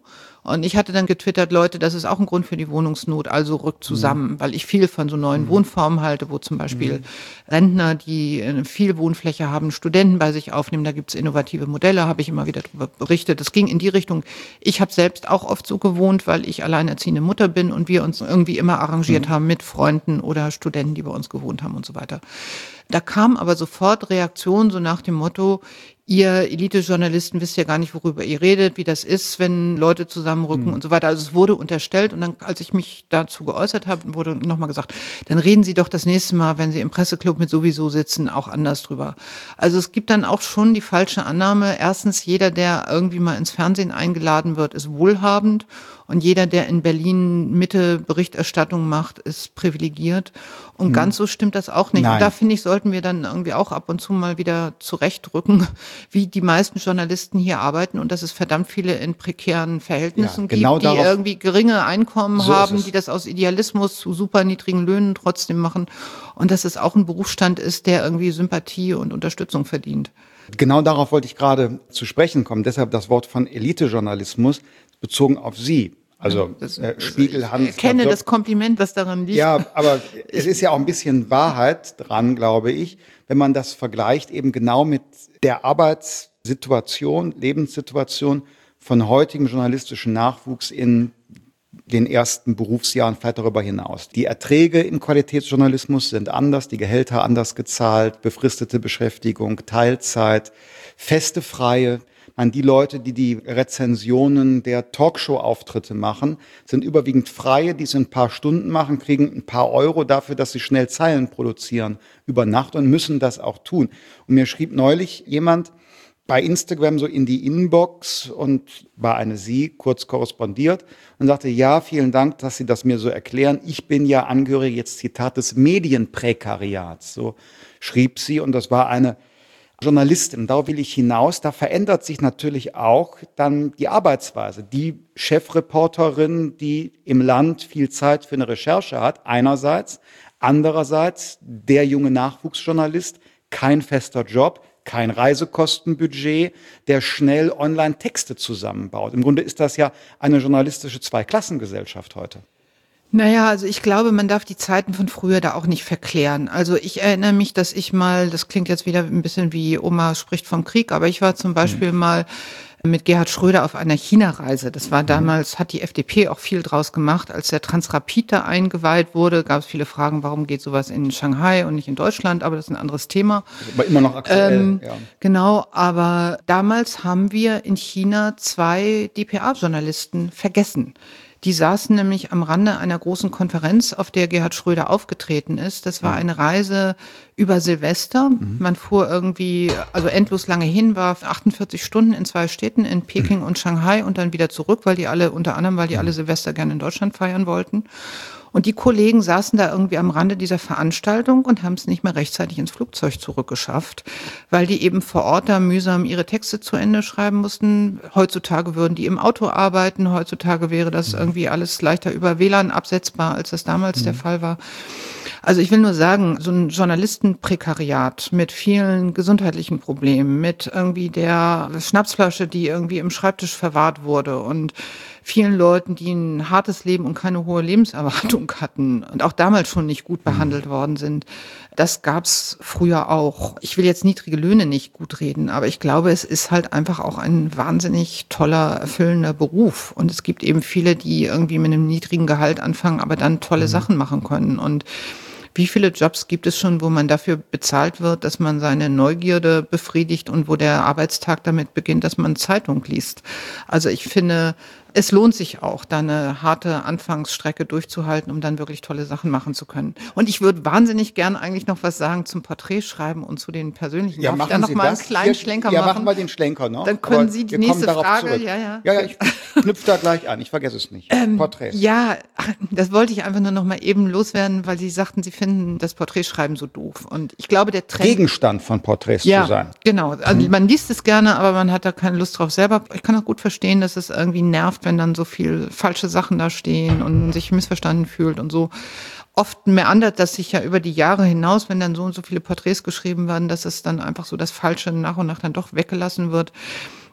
Und ich hatte dann getwittert, Leute, das ist auch ein Grund für die Wohnungsnot, also rückt zusammen, mhm. weil ich viel von so neuen mhm. Wohnformen halte, wo zum Beispiel mhm. Rentner, die viel Wohnfläche haben, Studenten bei sich aufnehmen, da gibt's innovative Modelle, habe ich immer wieder darüber berichtet. Das ging in die Richtung. Ich habe selbst auch oft so gewohnt, weil ich alleinerziehende Mutter bin und wir uns irgendwie immer arrangiert mhm. haben mit Freunden oder Studenten, die bei uns gewohnt haben und so weiter. Da kam aber sofort Reaktion so nach dem Motto, ihr Elite-Journalisten wisst ja gar nicht, worüber ihr redet, wie das ist, wenn Leute zusammenrücken mhm. und so weiter. Also es wurde unterstellt und dann, als ich mich dazu geäußert habe, wurde nochmal gesagt, dann reden Sie doch das nächste Mal, wenn Sie im Presseclub mit sowieso sitzen, auch anders drüber. Also es gibt dann auch schon die falsche Annahme. Erstens, jeder, der irgendwie mal ins Fernsehen eingeladen wird, ist wohlhabend und jeder, der in Berlin Mitte Berichterstattung macht, ist privilegiert. Und hm. ganz so stimmt das auch nicht. Nein. Und da finde ich, sollten wir dann irgendwie auch ab und zu mal wieder zurechtrücken, wie die meisten Journalisten hier arbeiten und dass es verdammt viele in prekären Verhältnissen ja, genau gibt, die darauf, irgendwie geringe Einkommen so haben, die das aus Idealismus zu super niedrigen Löhnen trotzdem machen und dass es auch ein Berufsstand ist, der irgendwie Sympathie und Unterstützung verdient. Genau darauf wollte ich gerade zu sprechen kommen. Deshalb das Wort von Elite-Journalismus bezogen auf Sie. Also das, äh, Spiegel, Hans. Ich kenne das Kompliment, was daran liegt. Ja, aber es ist ja auch ein bisschen Wahrheit dran, glaube ich, wenn man das vergleicht eben genau mit der Arbeitssituation, Lebenssituation von heutigem journalistischen Nachwuchs in den ersten Berufsjahren, vielleicht darüber hinaus. Die Erträge im Qualitätsjournalismus sind anders, die Gehälter anders gezahlt, befristete Beschäftigung, Teilzeit, feste Freie. Man, die Leute, die die Rezensionen der Talkshow-Auftritte machen, sind überwiegend Freie, die es in ein paar Stunden machen, kriegen ein paar Euro dafür, dass sie schnell Zeilen produzieren über Nacht und müssen das auch tun. Und mir schrieb neulich jemand bei Instagram so in die Inbox und war eine Sie, kurz korrespondiert und sagte, ja, vielen Dank, dass Sie das mir so erklären. Ich bin ja Angehörige, jetzt Zitat, des Medienpräkariats. So schrieb sie und das war eine Journalistin, da will ich hinaus, da verändert sich natürlich auch dann die Arbeitsweise. Die Chefreporterin, die im Land viel Zeit für eine Recherche hat, einerseits, andererseits der junge Nachwuchsjournalist, kein fester Job, kein Reisekostenbudget, der schnell online Texte zusammenbaut. Im Grunde ist das ja eine journalistische Zweiklassengesellschaft heute. Naja, also ich glaube, man darf die Zeiten von früher da auch nicht verklären. Also ich erinnere mich, dass ich mal, das klingt jetzt wieder ein bisschen wie Oma spricht vom Krieg, aber ich war zum Beispiel mhm. mal mit Gerhard Schröder auf einer China-Reise. Das war damals, hat die F D P auch viel draus gemacht. Als der Transrapid da eingeweiht wurde, gab es viele Fragen, warum geht sowas in Shanghai und nicht in Deutschland, aber das ist ein anderes Thema. Aber immer noch aktuell, ähm, ja. Genau, aber damals haben wir in China zwei D P A-Journalisten vergessen. Die saßen nämlich am Rande einer großen Konferenz, auf der Gerhard Schröder aufgetreten ist. Das war eine Reise über Silvester. Mhm. Man fuhr irgendwie, also endlos lange hin, war achtundvierzig Stunden in zwei Städten, in Peking und Shanghai und dann wieder zurück, weil die alle, unter anderem, weil die alle Silvester gerne in Deutschland feiern wollten. Und die Kollegen saßen da irgendwie am Rande dieser Veranstaltung und haben es nicht mehr rechtzeitig ins Flugzeug zurückgeschafft, weil die eben vor Ort da mühsam ihre Texte zu Ende schreiben mussten. Heutzutage würden die im Auto arbeiten. Heutzutage wäre das irgendwie alles leichter über W L A N absetzbar, als das damals mhm. der Fall war. Also ich will nur sagen, so ein Journalistenprekariat mit vielen gesundheitlichen Problemen, mit irgendwie der Schnapsflasche, die irgendwie im Schreibtisch verwahrt wurde und vielen Leuten, die ein hartes Leben und keine hohe Lebenserwartung hatten und auch damals schon nicht gut behandelt worden sind. Das gab's früher auch. Ich will jetzt niedrige Löhne nicht gut reden, aber ich glaube, es ist halt einfach auch ein wahnsinnig toller, erfüllender Beruf. Und es gibt eben viele, die irgendwie mit einem niedrigen Gehalt anfangen, aber dann tolle mhm. Sachen machen können. Und wie viele Jobs gibt es schon, wo man dafür bezahlt wird, dass man seine Neugierde befriedigt und wo der Arbeitstag damit beginnt, dass man Zeitung liest? Also ich finde, es lohnt sich auch, da eine harte Anfangsstrecke durchzuhalten, um dann wirklich tolle Sachen machen zu können. Und ich würde wahnsinnig gern eigentlich noch was sagen zum Porträtschreiben und zu den persönlichen. Ja, Darf machen ich da noch Sie mal das? einen kleinen Hier, Schlenker ja, machen? Ja, machen wir den Schlenker noch. Dann können Sie die nächste Frage, zurück. ja, ja. Ja, ja, ich knüpfe da gleich an, ich vergesse es nicht. Ähm, Porträts. Ja, das wollte ich einfach nur noch mal eben loswerden, weil Sie sagten, Sie finden das Porträtschreiben so doof. Und ich glaube, der Trend... Gegenstand von Porträts ja, zu sein. Genau. Also hm. man liest es gerne, aber man hat da keine Lust drauf selber. Ich kann auch gut verstehen, dass es irgendwie nervt, wenn dann so viel falsche Sachen da stehen und sich missverstanden fühlt und so. Oft meandert das sich ja über die Jahre hinaus, wenn dann so und so viele Porträts geschrieben werden, dass es dann einfach so das Falsche nach und nach dann doch weggelassen wird.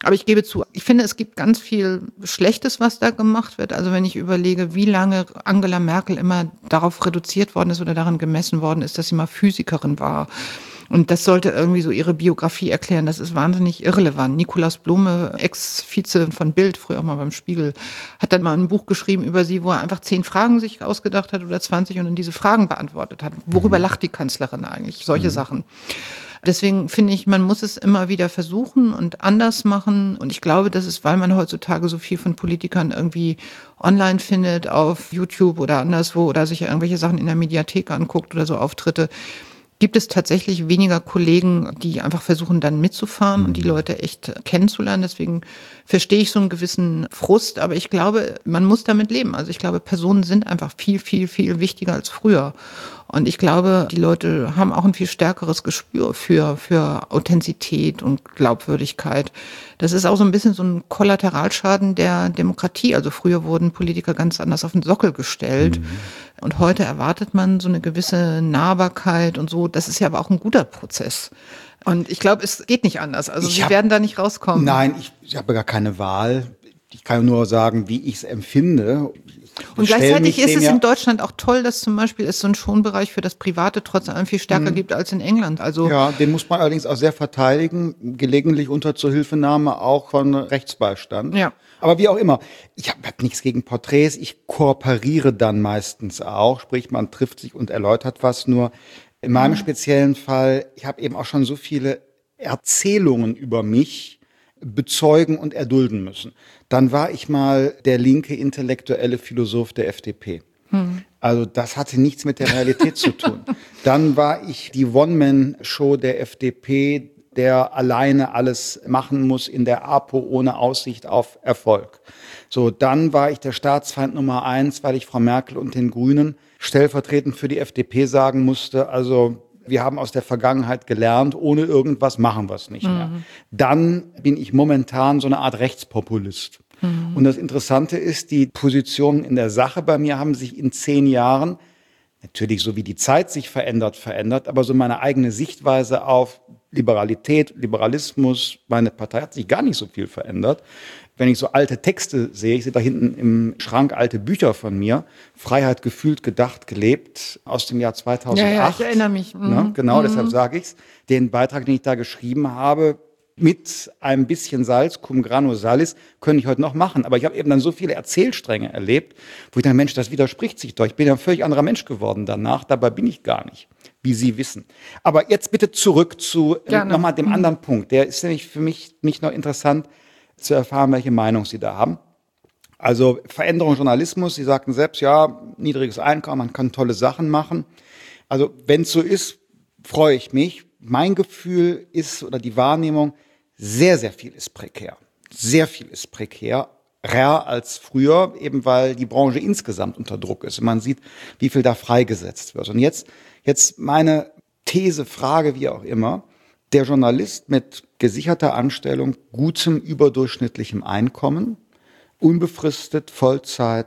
Aber ich gebe zu, ich finde, es gibt ganz viel Schlechtes, was da gemacht wird. Also wenn ich überlege, wie lange Angela Merkel immer darauf reduziert worden ist oder daran gemessen worden ist, dass sie mal Physikerin war. Und das sollte irgendwie so ihre Biografie erklären. Das ist wahnsinnig irrelevant. Nikolaus Blume, Ex-Vize von Bild, früher auch mal beim Spiegel, hat dann mal ein Buch geschrieben über sie, wo er einfach zehn Fragen sich ausgedacht hat oder zwanzig und dann diese Fragen beantwortet hat. Worüber lacht die Kanzlerin eigentlich? Solche mhm. Sachen. Deswegen finde ich, man muss es immer wieder versuchen und anders machen. Und ich glaube, das ist, weil man heutzutage so viel von Politikern irgendwie online findet, auf YouTube oder anderswo oder sich irgendwelche Sachen in der Mediathek anguckt oder so Auftritte, gibt es tatsächlich weniger Kollegen, die einfach versuchen, dann mitzufahren mhm. und die Leute echt kennenzulernen. Deswegen verstehe ich so einen gewissen Frust, aber ich glaube, man muss damit leben. Also ich glaube, Personen sind einfach viel, viel, viel wichtiger als früher. Und ich glaube, die Leute haben auch ein viel stärkeres Gespür für, für Authentizität und Glaubwürdigkeit. Das ist auch so ein bisschen so ein Kollateralschaden der Demokratie. Also früher wurden Politiker ganz anders auf den Sockel gestellt. Mhm. Und heute erwartet man so eine gewisse Nahbarkeit und so. Das ist ja aber auch ein guter Prozess. Und ich glaube, es geht nicht anders. Also ich wir hab, werden da nicht rauskommen. Nein, ich, ich habe gar keine Wahl. Ich kann nur sagen, wie ich es empfinde. Und gleichzeitig ist es in Deutschland auch toll, dass zum Beispiel es so einen Schonbereich für das Private trotz allem viel stärker mhm. gibt als in England. Also ja, den muss man allerdings auch sehr verteidigen, gelegentlich unter Zuhilfenahme auch von Rechtsbeistand. Ja. Aber wie auch immer, ich habe hab nichts gegen Porträts, ich kooperiere dann meistens auch, sprich man trifft sich und erläutert was, nur in meinem mhm. speziellen Fall, ich habe eben auch schon so viele Erzählungen über mich bezeugen und erdulden müssen. Dann war ich mal der linke intellektuelle Philosoph der F D P. Hm. Also das hatte nichts mit der Realität zu tun. Dann war ich die One-Man-Show der F D P, der alleine alles machen muss in der APO ohne Aussicht auf Erfolg. So, dann war ich der Staatsfeind Nummer eins, weil ich Frau Merkel und den Grünen stellvertretend für die F D P sagen musste, also wir haben aus der Vergangenheit gelernt, ohne irgendwas machen wir es nicht mehr. Mhm. Dann bin ich momentan so eine Art Rechtspopulist. Mhm. Und das Interessante ist, die Positionen in der Sache bei mir haben sich in zehn Jahren, natürlich so wie die Zeit sich verändert, verändert, aber so meine eigene Sichtweise auf Liberalität, Liberalismus, meine Partei hat sich gar nicht so viel verändert. Wenn ich so alte Texte sehe, ich sehe da hinten im Schrank alte Bücher von mir, Freiheit gefühlt, gedacht, gelebt, aus dem Jahr zweitausendacht. Ja, ja, ich erinnere mich. Mhm. Ne, genau, mhm. deshalb sage ich's. Den Beitrag, den ich da geschrieben habe, mit ein bisschen Salz, cum grano salis, könnte ich heute noch machen. Aber ich habe eben dann so viele Erzählstränge erlebt, wo ich dachte, Mensch, das widerspricht sich doch. Ich bin ja ein völlig anderer Mensch geworden danach, dabei bin ich gar nicht, wie Sie wissen. Aber jetzt bitte zurück zu äh, nochmal dem mhm. anderen Punkt. Der ist nämlich für mich nicht nur interessant, zu erfahren, welche Meinung Sie da haben. Also Veränderung Journalismus, Sie sagten selbst, ja, niedriges Einkommen, man kann tolle Sachen machen. Also wenn es so ist, freue ich mich. Mein Gefühl ist, oder die Wahrnehmung, sehr, sehr viel ist prekär. Sehr viel ist prekär, rar als früher, eben weil die Branche insgesamt unter Druck ist. Und man sieht, wie viel da freigesetzt wird. Und jetzt, jetzt meine These, Frage, wie auch immer, der Journalist mit gesicherter Anstellung, gutem überdurchschnittlichem Einkommen, unbefristet, Vollzeit,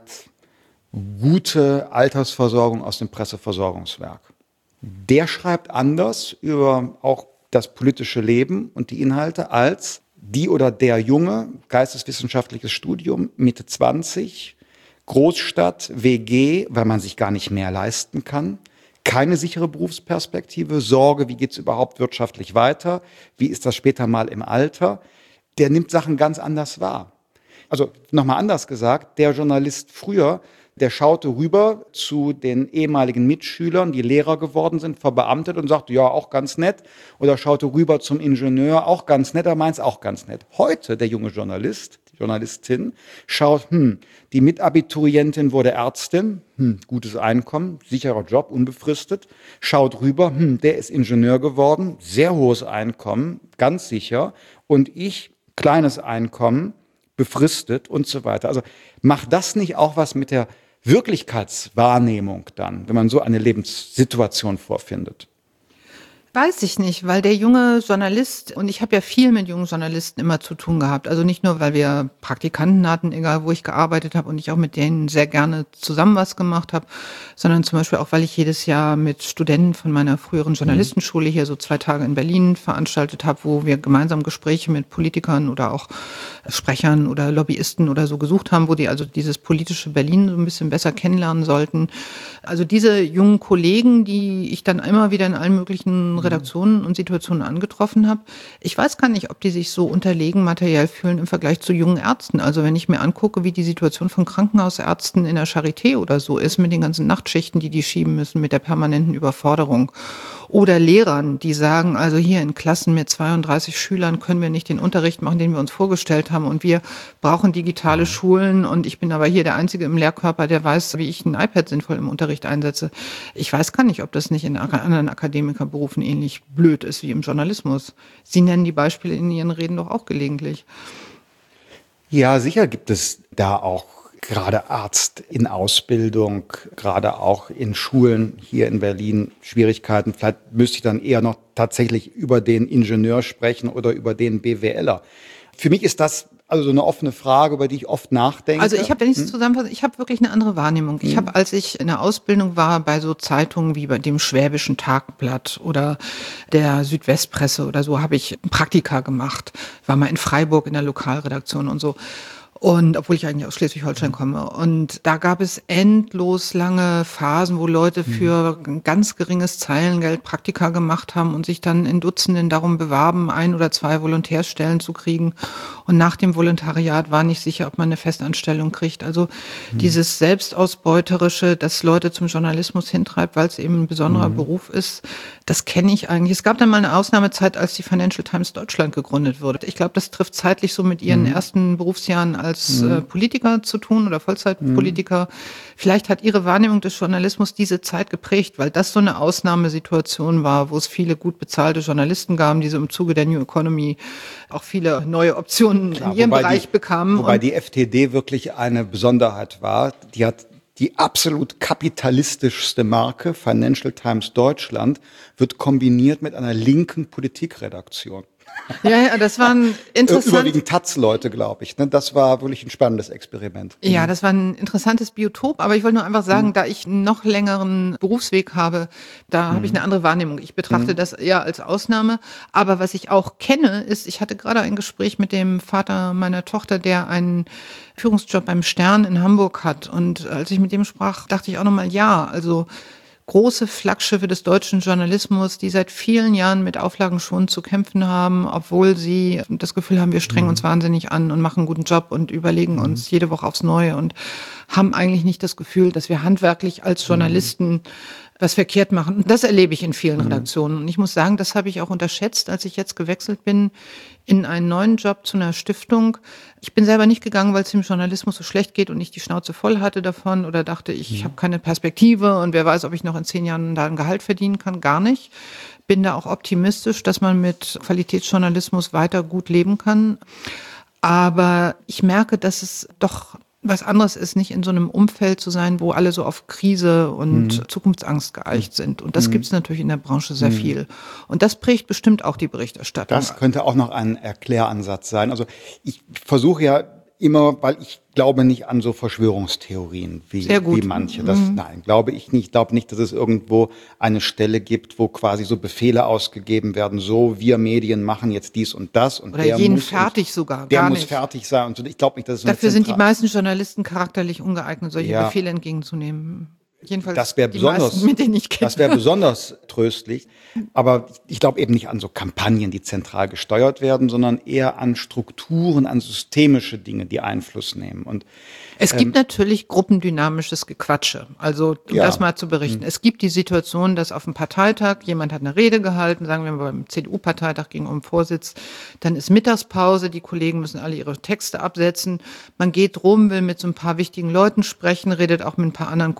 gute Altersversorgung aus dem Presseversorgungswerk. Der schreibt anders über auch das politische Leben und die Inhalte als die oder der Junge, geisteswissenschaftliches Studium, Mitte zwanzig, Großstadt, W G, weil man sich gar nicht mehr leisten kann. Keine sichere Berufsperspektive, Sorge, wie geht's überhaupt wirtschaftlich weiter, wie ist das später mal im Alter, der nimmt Sachen ganz anders wahr. Also nochmal anders gesagt, der Journalist früher, der schaute rüber zu den ehemaligen Mitschülern, die Lehrer geworden sind, verbeamtet und sagte, ja, auch ganz nett. Oder schaute rüber zum Ingenieur, auch ganz nett, er meint's auch ganz nett. Heute, der junge Journalist, die Journalistin, schaut, hm, die Mitabiturientin wurde Ärztin, hm, gutes Einkommen, sicherer Job, unbefristet. Schaut rüber, hm, der ist Ingenieur geworden, sehr hohes Einkommen, ganz sicher. Und ich, kleines Einkommen, befristet und so weiter. Also macht das nicht auch was mit der Wirklichkeitswahrnehmung dann, wenn man so eine Lebenssituation vorfindet? Weiß ich nicht, weil der junge Journalist, und ich habe ja viel mit jungen Journalisten immer zu tun gehabt, also nicht nur, weil wir Praktikanten hatten, egal wo ich gearbeitet habe und ich auch mit denen sehr gerne zusammen was gemacht habe, sondern zum Beispiel auch, weil ich jedes Jahr mit Studenten von meiner früheren Journalistenschule hier so zwei Tage in Berlin veranstaltet habe, wo wir gemeinsam Gespräche mit Politikern oder auch Sprechern oder Lobbyisten oder so gesucht haben, wo die also dieses politische Berlin so ein bisschen besser kennenlernen sollten. Also diese jungen Kollegen, die ich dann immer wieder in allen möglichen Redaktionen und Situationen angetroffen habe. Ich weiß gar nicht, ob die sich so unterlegen materiell fühlen im Vergleich zu jungen Ärzten. Also wenn ich mir angucke, wie die Situation von Krankenhausärzten in der Charité oder so ist, mit den ganzen Nachtschichten, die die schieben müssen, mit der permanenten Überforderung. Oder Lehrern, die sagen, also hier in Klassen mit zweiunddreißig Schülern können wir nicht den Unterricht machen, den wir uns vorgestellt haben und wir brauchen digitale Schulen und ich bin aber hier der Einzige im Lehrkörper, der weiß, wie ich ein iPad sinnvoll im Unterricht einsetze. Ich weiß gar nicht, ob das nicht in anderen Akademikerberufen ähnlich blöd ist wie im Journalismus. Sie nennen die Beispiele in Ihren Reden doch auch gelegentlich. Ja, sicher gibt es da auch gerade Arzt in Ausbildung, gerade auch in Schulen hier in Berlin Schwierigkeiten. Vielleicht müsste ich dann eher noch tatsächlich über den Ingenieur sprechen oder über den BWLer. Für mich ist das also so eine offene Frage, über die ich oft nachdenke. Also ich habe, wenn ich es zusammenfasse, ich habe wirklich eine andere Wahrnehmung. Ich habe, als ich in der Ausbildung war, bei so Zeitungen wie bei dem Schwäbischen Tagblatt oder der Südwestpresse oder so, habe ich Praktika gemacht. War mal in Freiburg in der Lokalredaktion und so. Und obwohl ich eigentlich aus Schleswig-Holstein komme. Und da gab es endlos lange Phasen, wo Leute für ein ganz geringes Zeilengeld Praktika gemacht haben und sich dann in Dutzenden darum bewarben, ein oder zwei Volontärstellen zu kriegen. Und nach dem Volontariat war nicht sicher, ob man eine Festanstellung kriegt. Also mhm. dieses Selbstausbeuterische, das Leute zum Journalismus hintreibt, weil es eben ein besonderer mhm. Beruf ist, das kenne ich eigentlich. Es gab dann mal eine Ausnahmezeit, als die Financial Times Deutschland gegründet wurde. Ich glaube, das trifft zeitlich so mit ihren mhm. ersten Berufsjahren als mhm. äh, Politiker zu tun oder Vollzeitpolitiker. Mhm. Vielleicht hat Ihre Wahrnehmung des Journalismus diese Zeit geprägt, weil das so eine Ausnahmesituation war, wo es viele gut bezahlte Journalisten gab, die so im Zuge der New Economy auch viele neue Optionen Klar, in ihrem Bereich die, bekamen. Wobei Und die F T D wirklich eine Besonderheit war. Die hat die absolut kapitalistischste Marke, Financial Times Deutschland, wird kombiniert mit einer linken Politikredaktion. Ja, ja, das war ein interessant. Überwiegend Taz-Leute, glaube ich. Das war wirklich ein spannendes Experiment. Ja, das war ein interessantes Biotop. Aber ich wollte nur einfach sagen, mhm. da ich einen noch längeren Berufsweg habe, da mhm. habe ich eine andere Wahrnehmung. Ich betrachte mhm. das eher als Ausnahme. Aber was ich auch kenne, ist, ich hatte gerade ein Gespräch mit dem Vater meiner Tochter, der einen Führungsjob beim Stern in Hamburg hat. Und als ich mit dem sprach, dachte ich auch nochmal, ja, also große Flaggschiffe des deutschen Journalismus, die seit vielen Jahren mit Auflagen schon zu kämpfen haben, obwohl sie das Gefühl haben, wir strengen mhm. uns wahnsinnig an und machen einen guten Job und überlegen mhm. uns jede Woche aufs Neue und haben eigentlich nicht das Gefühl, dass wir handwerklich als Journalisten mhm. was verkehrt machen. Und das erlebe ich in vielen mhm. Redaktionen. Und ich muss sagen, das habe ich auch unterschätzt, als ich jetzt gewechselt bin in einen neuen Job zu einer Stiftung. Ich bin selber nicht gegangen, weil es dem Journalismus so schlecht geht und ich die Schnauze voll hatte davon oder dachte, ich mhm. habe keine Perspektive und wer weiß, ob ich noch in zehn Jahren da ein Gehalt verdienen kann. Gar nicht. Bin da auch optimistisch, dass man mit Qualitätsjournalismus weiter gut leben kann. Aber ich merke, dass es doch was anderes ist, nicht in so einem Umfeld zu sein, wo alle so auf Krise und mhm. Zukunftsangst geeicht sind. Und das mhm. gibt es natürlich in der Branche sehr mhm. viel. Und das prägt bestimmt auch die Berichterstattung. Das könnte auch noch ein Erkläransatz sein. Also ich versuche ja immer, weil ich glaube nicht an so Verschwörungstheorien wie, wie manche. Das, mhm. Nein, glaube ich nicht. Ich glaube nicht, dass es irgendwo eine Stelle gibt, wo quasi so Befehle ausgegeben werden, so wir Medien machen jetzt dies und das. Und Oder der jeden muss fertig sogar. Der gar muss nicht. fertig sein. Und so. Ich glaube nicht, dass es so Dafür sind die meisten Journalisten charakterlich ungeeignet, solche ja. Befehle entgegenzunehmen. Jedenfalls das wäre die besonders, meisten, mit denen ich kenne. Das wäre besonders tröstlich. Aber ich glaube eben nicht an so Kampagnen, die zentral gesteuert werden, sondern eher an Strukturen, an systemische Dinge, die Einfluss nehmen. Und es gibt ähm, natürlich gruppendynamisches Gequatsche. Also, um ja. das mal zu berichten. Mhm. Es gibt die Situation, dass auf dem Parteitag jemand hat eine Rede gehalten, sagen wir mal beim C D U-Parteitag ging um Vorsitz, dann ist Mittagspause, die Kollegen müssen alle ihre Texte absetzen. Man geht rum, will mit so ein paar wichtigen Leuten sprechen, redet auch mit ein paar anderen Kollegen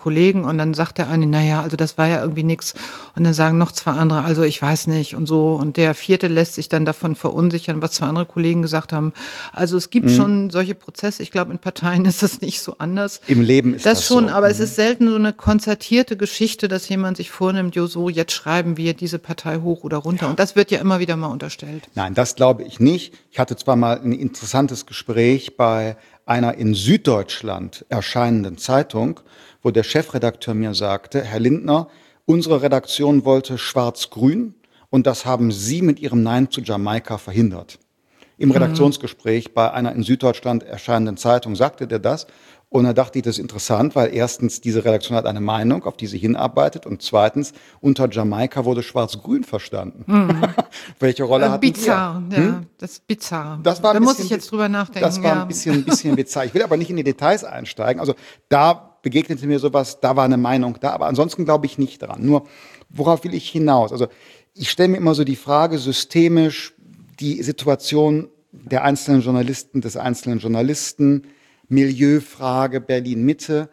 Und dann sagt der eine, naja, also das war ja irgendwie nix. Und dann sagen noch zwei andere, also ich weiß nicht und so. Und der vierte lässt sich dann davon verunsichern, was zwei andere Kollegen gesagt haben. Also es gibt mhm. schon solche Prozesse. Ich glaube, in Parteien ist das nicht so anders. Im Leben ist das, das schon, so. aber mhm. es ist selten so eine konzertierte Geschichte, dass jemand sich vornimmt, jo, so, jetzt schreiben wir diese Partei hoch oder runter. Ja. Und das wird ja immer wieder mal unterstellt. Nein, das glaube ich nicht. Ich hatte zwar mal ein interessantes Gespräch bei einer in Süddeutschland erscheinenden Zeitung, wo der Chefredakteur mir sagte, Herr Lindner, unsere Redaktion wollte schwarz-grün und das haben Sie mit Ihrem Nein zu Jamaika verhindert. Im Redaktionsgespräch bei einer in Süddeutschland erscheinenden Zeitung sagte der das. Und da dachte ich, das ist interessant, weil erstens, diese Redaktion hat eine Meinung, auf die sie hinarbeitet. Und zweitens, unter Jamaika wurde schwarz-grün verstanden. Mhm. Welche Rolle äh, hat das? Bizarr, ja, hm? das ist bizarr. Das war da bisschen, muss ich jetzt drüber nachdenken. Das war ja. ein bisschen, ein bisschen bizarr. Ich will aber nicht in die Details einsteigen. Also da begegnete mir sowas, da war eine Meinung da. Aber ansonsten glaube ich nicht dran. Nur, worauf will ich hinaus? Also ich stelle mir immer so die Frage, systemisch die Situation der einzelnen Journalisten, des einzelnen Journalisten, Milieufrage, Berlin-Mitte.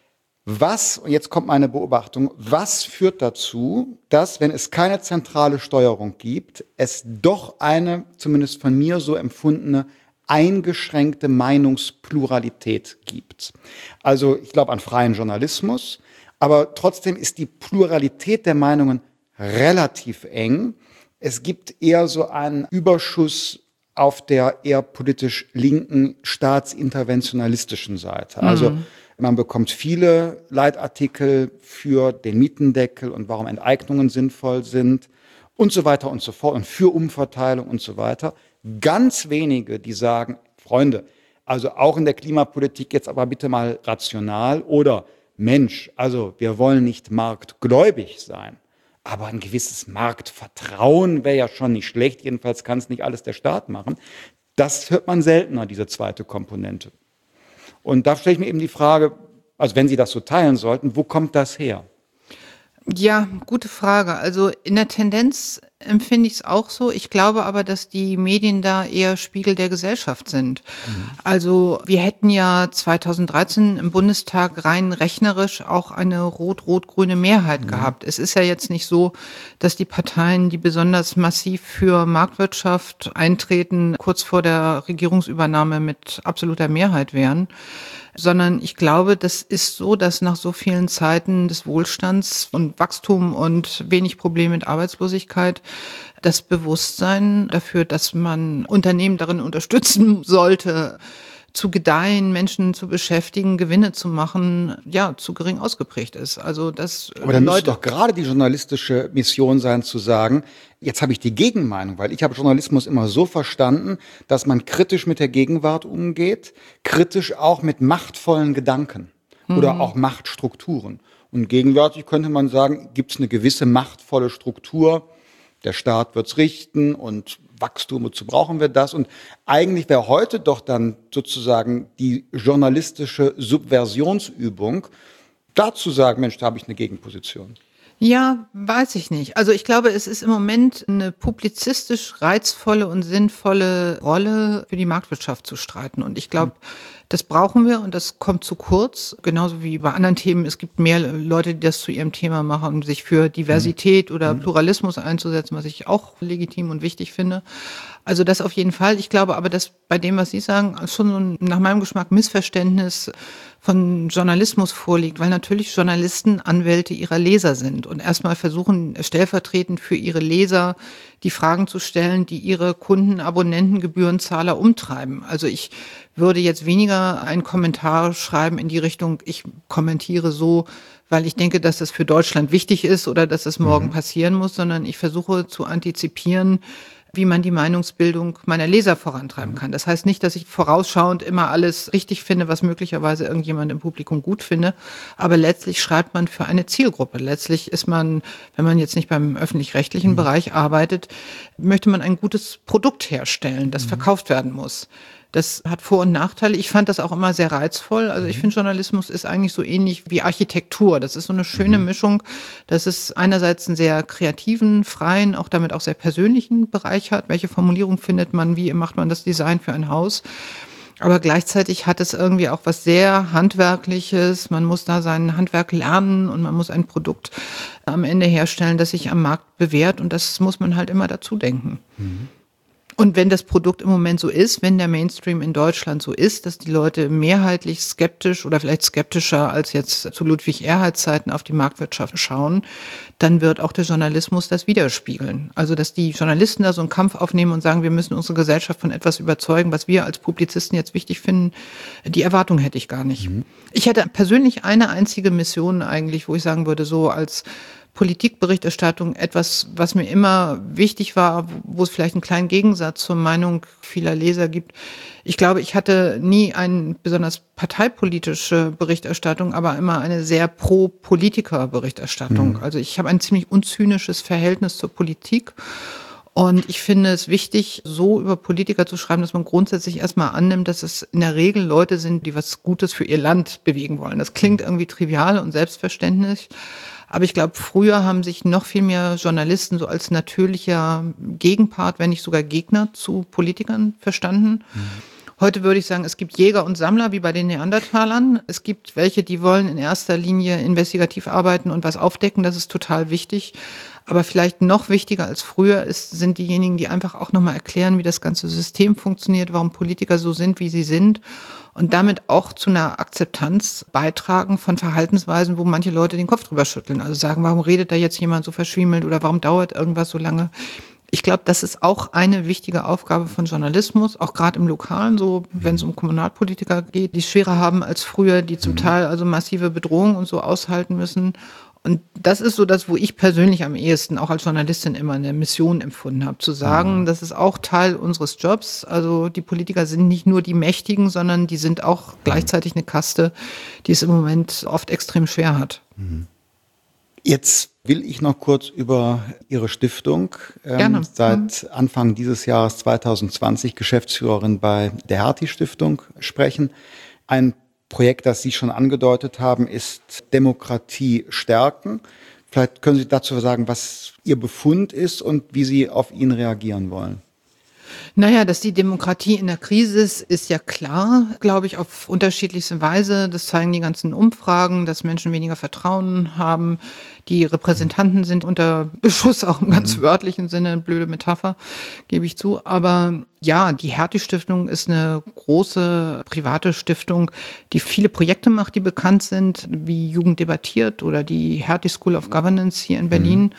Was, und jetzt kommt meine Beobachtung, was führt dazu, dass, wenn es keine zentrale Steuerung gibt, es doch eine, zumindest von mir so empfundene, eingeschränkte Meinungspluralität gibt? Also ich glaube an freien Journalismus, aber trotzdem ist die Pluralität der Meinungen relativ eng. Es gibt eher so einen Überschuss auf der eher politisch linken, staatsinterventionalistischen Seite. Also mhm. man bekommt viele Leitartikel für den Mietendeckel und warum Enteignungen sinnvoll sind und so weiter und so fort und für Umverteilung und so weiter. Ganz wenige, die sagen, Freunde, also auch in der Klimapolitik jetzt aber bitte mal rational oder Mensch, also wir wollen nicht marktgläubig sein. Aber ein gewisses Marktvertrauen wäre ja schon nicht schlecht. Jedenfalls kann es nicht alles der Staat machen. Das hört man seltener, diese zweite Komponente. Und da stelle ich mir eben die Frage, also wenn Sie das so teilen sollten, wo kommt das her? Ja, gute Frage. Also in der Tendenz empfinde ich es auch so. Ich glaube aber, dass die Medien da eher Spiegel der Gesellschaft sind. Mhm. Also wir hätten ja zweitausenddreizehn im Bundestag rein rechnerisch auch eine rot-rot-grüne Mehrheit mhm. gehabt. Es ist ja jetzt nicht so, dass die Parteien, die besonders massiv für Marktwirtschaft eintreten, kurz vor der Regierungsübernahme mit absoluter Mehrheit wären. Sondern ich glaube, das ist so, dass nach so vielen Zeiten des Wohlstands und Wachstum und wenig Probleme mit Arbeitslosigkeit das Bewusstsein dafür, dass man Unternehmen darin unterstützen sollte, zu gedeihen, Menschen zu beschäftigen, Gewinne zu machen, ja, zu gering ausgeprägt ist. Also das. Aber dann müsste doch gerade die journalistische Mission sein, zu sagen, jetzt habe ich die Gegenmeinung, weil ich habe Journalismus immer so verstanden, dass man kritisch mit der Gegenwart umgeht, kritisch auch mit machtvollen Gedanken mhm. oder auch Machtstrukturen. Und gegenwärtig könnte man sagen, gibt es eine gewisse machtvolle Struktur, der Staat wird's richten und Wachstum, wozu brauchen wir das? Und eigentlich wäre heute doch dann sozusagen die journalistische Subversionsübung, dazu sagen, Mensch, da habe ich eine Gegenposition. Ja, weiß ich nicht. Also ich glaube, es ist im Moment eine publizistisch reizvolle und sinnvolle Rolle für die Marktwirtschaft zu streiten. Und ich glaube, das brauchen wir und das kommt zu kurz. Genauso wie bei anderen Themen. Es gibt mehr Leute, die das zu ihrem Thema machen, um sich für Diversität oder Pluralismus einzusetzen, was ich auch legitim und wichtig finde. Also das auf jeden Fall. Ich glaube aber, dass bei dem, was Sie sagen, schon so ein, nach meinem Geschmack, Missverständnis von Journalismus vorliegt, weil natürlich Journalisten Anwälte ihrer Leser sind und erstmal versuchen, stellvertretend für ihre Leser die Fragen zu stellen, die ihre Kunden, Abonnenten, Gebührenzahler umtreiben. Also ich würde jetzt weniger einen Kommentar schreiben in die Richtung, ich kommentiere so, weil ich denke, dass das für Deutschland wichtig ist oder dass es morgen mhm. passieren muss, sondern ich versuche zu antizipieren, wie man die Meinungsbildung meiner Leser vorantreiben kann. Das heißt nicht, dass ich vorausschauend immer alles richtig finde, was möglicherweise irgendjemand im Publikum gut finde, aber letztlich schreibt man für eine Zielgruppe. Letztlich ist man, wenn man jetzt nicht beim öffentlich-rechtlichen mhm. Bereich arbeitet, möchte man ein gutes Produkt herstellen, das mhm. verkauft werden muss. Das hat Vor- und Nachteile. Ich fand das auch immer sehr reizvoll. Also ich finde, Journalismus ist eigentlich so ähnlich wie Architektur. Das ist so eine schöne mhm. Mischung, dass es einerseits einen sehr kreativen, freien, auch damit auch sehr persönlichen Bereich hat. Welche Formulierung findet man? Wie macht man das Design für ein Haus? Aber gleichzeitig hat es irgendwie auch was sehr Handwerkliches. Man muss da sein Handwerk lernen und man muss ein Produkt am Ende herstellen, das sich am Markt bewährt. Und das muss man halt immer dazu denken. Mhm. Und wenn das Produkt im Moment so ist, wenn der Mainstream in Deutschland so ist, dass die Leute mehrheitlich skeptisch oder vielleicht skeptischer als jetzt zu Ludwig Erhard Zeiten auf die Marktwirtschaft schauen, dann wird auch der Journalismus das widerspiegeln. Also dass die Journalisten da so einen Kampf aufnehmen und sagen, wir müssen unsere Gesellschaft von etwas überzeugen, was wir als Publizisten jetzt wichtig finden, die Erwartung hätte ich gar nicht. Mhm. Ich hätte persönlich eine einzige Mission eigentlich, wo ich sagen würde, so als Politikberichterstattung etwas, was mir immer wichtig war, wo es vielleicht einen kleinen Gegensatz zur Meinung vieler Leser gibt. Ich glaube, ich hatte nie eine besonders parteipolitische Berichterstattung, aber immer eine sehr pro-Politiker-Berichterstattung. Mhm. Also ich habe ein ziemlich unzynisches Verhältnis zur Politik. Und ich finde es wichtig, so über Politiker zu schreiben, dass man grundsätzlich erstmal annimmt, dass es in der Regel Leute sind, die was Gutes für ihr Land bewegen wollen. Das klingt irgendwie trivial und selbstverständlich. Aber ich glaube, früher haben sich noch viel mehr Journalisten so als natürlicher Gegenpart, wenn nicht sogar Gegner zu Politikern verstanden. Mhm. Heute würde ich sagen, es gibt Jäger und Sammler wie bei den Neandertalern. Es gibt welche, die wollen in erster Linie investigativ arbeiten und was aufdecken. Das ist total wichtig. Aber vielleicht noch wichtiger als früher ist, sind diejenigen, die einfach auch nochmal erklären, wie das ganze System funktioniert, warum Politiker so sind, wie sie sind. Und damit auch zu einer Akzeptanz beitragen von Verhaltensweisen, wo manche Leute den Kopf drüber schütteln. Also sagen, warum redet da jetzt jemand so verschwiemelt oder warum dauert irgendwas so lange? Ich glaube, das ist auch eine wichtige Aufgabe von Journalismus, auch gerade im Lokalen, so wenn es um Kommunalpolitiker geht, die es schwerer haben als früher, die zum Teil also massive Bedrohungen und so aushalten müssen. Und das ist so das, wo ich persönlich am ehesten auch als Journalistin immer eine Mission empfunden habe, zu sagen, mhm. das ist auch Teil unseres Jobs. Also die Politiker sind nicht nur die Mächtigen, sondern die sind auch gleichzeitig eine Kaste, die es im Moment oft extrem schwer hat. Mhm. Jetzt will ich noch kurz über Ihre Stiftung, ähm, seit Anfang dieses Jahres zwanzig zwanzig Geschäftsführerin bei der Hertie-Stiftung sprechen. Ein Projekt, das Sie schon angedeutet haben, ist Demokratie stärken. Vielleicht können Sie dazu sagen, was Ihr Befund ist und wie Sie auf ihn reagieren wollen. Naja, dass die Demokratie in der Krise ist, ist ja klar, glaube ich, auf unterschiedlichste Weise. Das zeigen die ganzen Umfragen, dass Menschen weniger Vertrauen haben. Die Repräsentanten sind unter Beschuss, auch im ganz wörtlichen Sinne, eine blöde Metapher, gebe ich zu. Aber ja, die Hertie-Stiftung ist eine große private Stiftung, die viele Projekte macht, die bekannt sind, wie Jugend debattiert oder die Hertie School of Governance hier in Berlin. Mhm.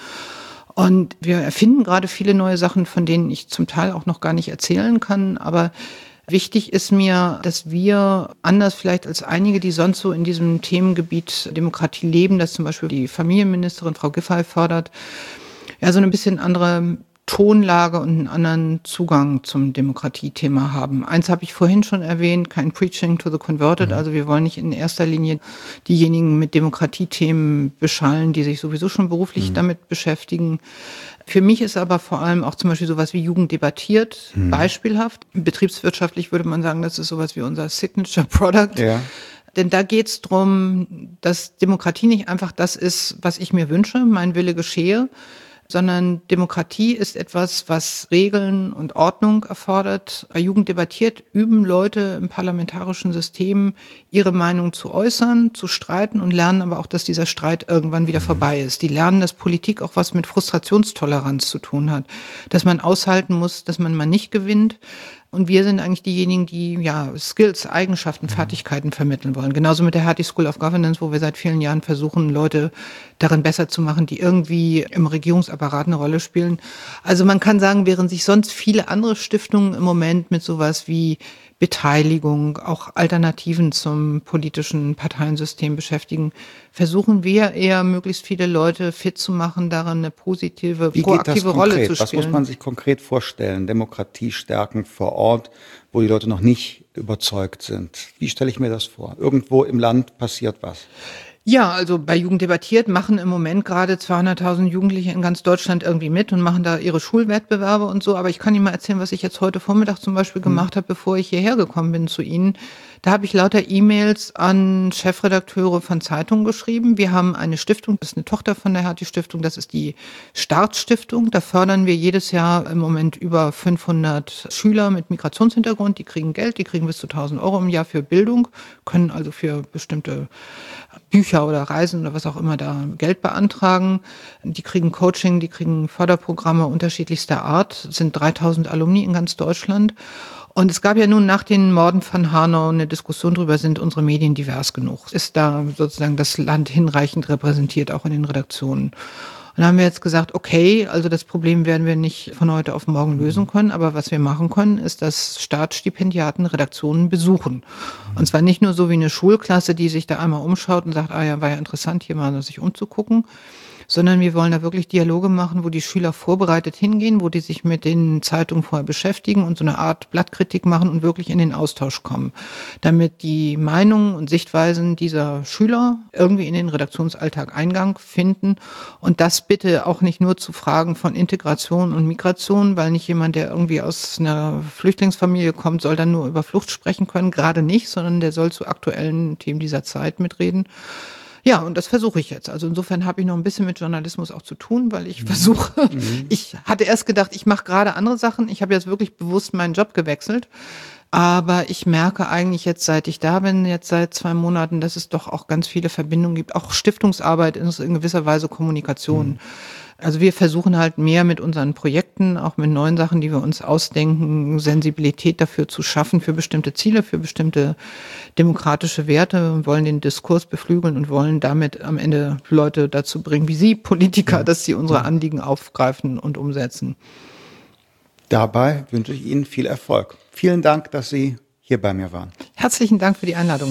Und wir erfinden gerade viele neue Sachen, von denen ich zum Teil auch noch gar nicht erzählen kann. Aber wichtig ist mir, dass wir anders vielleicht als einige, die sonst so in diesem Themengebiet Demokratie leben, dass zum Beispiel die Familienministerin Frau Giffey fördert, ja, so ein bisschen andere Tonlage und einen anderen Zugang zum Demokratiethema haben. Eins habe ich vorhin schon erwähnt, kein Preaching to the Converted. Also wir wollen nicht in erster Linie diejenigen mit Demokratiethemen beschallen, die sich sowieso schon beruflich mhm. damit beschäftigen. Für mich ist aber vor allem auch zum Beispiel sowas wie Jugend debattiert mhm. beispielhaft. Betriebswirtschaftlich würde man sagen, das ist sowas wie unser Signature Product. Ja. Denn da geht es darum, dass Demokratie nicht einfach das ist, was ich mir wünsche, mein Wille geschehe, sondern Demokratie ist etwas, was Regeln und Ordnung erfordert. Bei Jugend debattiert üben Leute im parlamentarischen System, ihre Meinung zu äußern, zu streiten und lernen aber auch, dass dieser Streit irgendwann wieder vorbei ist. Die lernen, dass Politik auch was mit Frustrationstoleranz zu tun hat, dass man aushalten muss, dass man mal nicht gewinnt. Und wir sind eigentlich diejenigen, die ja Skills, Eigenschaften, Fertigkeiten vermitteln wollen. Genauso mit der Hertie School of Governance, wo wir seit vielen Jahren versuchen, Leute darin besser zu machen, die irgendwie im Regierungsapparat eine Rolle spielen. Also man kann sagen, während sich sonst viele andere Stiftungen im Moment mit sowas wie Beteiligung, auch Alternativen zum politischen Parteiensystem beschäftigen, versuchen wir eher möglichst viele Leute fit zu machen, darin eine positive, Wie proaktive Rolle zu spielen. Was muss man sich konkret vorstellen? Demokratie stärken vor Ort, wo die Leute noch nicht überzeugt sind. Wie stelle ich mir das vor? Irgendwo im Land passiert was. Ja, also bei Jugend debattiert machen im Moment gerade zweihunderttausend Jugendliche in ganz Deutschland irgendwie mit und machen da ihre Schulwettbewerbe und so. Aber ich kann Ihnen mal erzählen, was ich jetzt heute Vormittag zum Beispiel gemacht habe, bevor ich hierher gekommen bin zu Ihnen. Da habe ich lauter E-Mails an Chefredakteure von Zeitungen geschrieben. Wir haben eine Stiftung, das ist eine Tochter von der Hertie-Stiftung, das ist die Start-Stiftung. Da fördern wir jedes Jahr im Moment über fünfhundert Schüler mit Migrationshintergrund. Die kriegen Geld, die kriegen bis zu tausend Euro im Jahr für Bildung, können also für bestimmte Bücher oder Reisen oder was auch immer da Geld beantragen. Die kriegen Coaching, die kriegen Förderprogramme unterschiedlichster Art. Es sind dreitausend Alumni in ganz Deutschland. Und es gab ja nun nach den Morden von Hanau eine Diskussion darüber, sind unsere Medien divers genug? Ist da sozusagen das Land hinreichend repräsentiert, auch in den Redaktionen? Und da haben wir jetzt gesagt, okay, also das Problem werden wir nicht von heute auf morgen lösen können, aber was wir machen können, ist, dass Staatsstipendiaten Redaktionen besuchen. Und zwar nicht nur so wie eine Schulklasse, die sich da einmal umschaut und sagt, ah ja, war ja interessant, hier mal sich umzugucken, sondern wir wollen da wirklich Dialoge machen, wo die Schüler vorbereitet hingehen, wo die sich mit den Zeitungen vorher beschäftigen und so eine Art Blattkritik machen und wirklich in den Austausch kommen, damit die Meinungen und Sichtweisen dieser Schüler irgendwie in den Redaktionsalltag Eingang finden und das bitte auch nicht nur zu Fragen von Integration und Migration, weil nicht jemand, der irgendwie aus einer Flüchtlingsfamilie kommt, soll dann nur über Flucht sprechen können, gerade nicht, sondern der soll zu aktuellen Themen dieser Zeit mitreden. Ja, und das versuche ich jetzt. Also insofern habe ich noch ein bisschen mit Journalismus auch zu tun, weil ich versuche, mhm. ich hatte erst gedacht, ich mache gerade andere Sachen. Ich habe jetzt wirklich bewusst meinen Job gewechselt. Aber ich merke eigentlich jetzt, seit ich da bin, jetzt seit zwei Monaten, dass es doch auch ganz viele Verbindungen gibt. Auch Stiftungsarbeit ist in gewisser Weise Kommunikation. Mhm. Also wir versuchen halt mehr mit unseren Projekten, auch mit neuen Sachen, die wir uns ausdenken, Sensibilität dafür zu schaffen, für bestimmte Ziele, für bestimmte demokratische Werte und wollen den Diskurs beflügeln und wollen damit am Ende Leute dazu bringen, wie Sie, Politiker, dass sie unsere Anliegen aufgreifen und umsetzen. Dabei wünsche ich Ihnen viel Erfolg. Vielen Dank, dass Sie hier bei mir waren. Herzlichen Dank für die Einladung.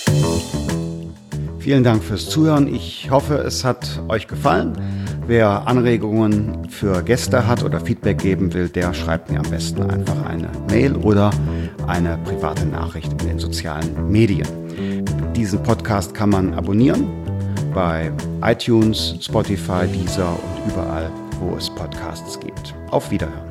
Vielen Dank fürs Zuhören. Ich hoffe, es hat euch gefallen. Wer Anregungen für Gäste hat oder Feedback geben will, der schreibt mir am besten einfach eine Mail oder eine private Nachricht in den sozialen Medien. Diesen Podcast kann man abonnieren bei iTunes, Spotify, Deezer und überall, wo es Podcasts gibt. Auf Wiederhören.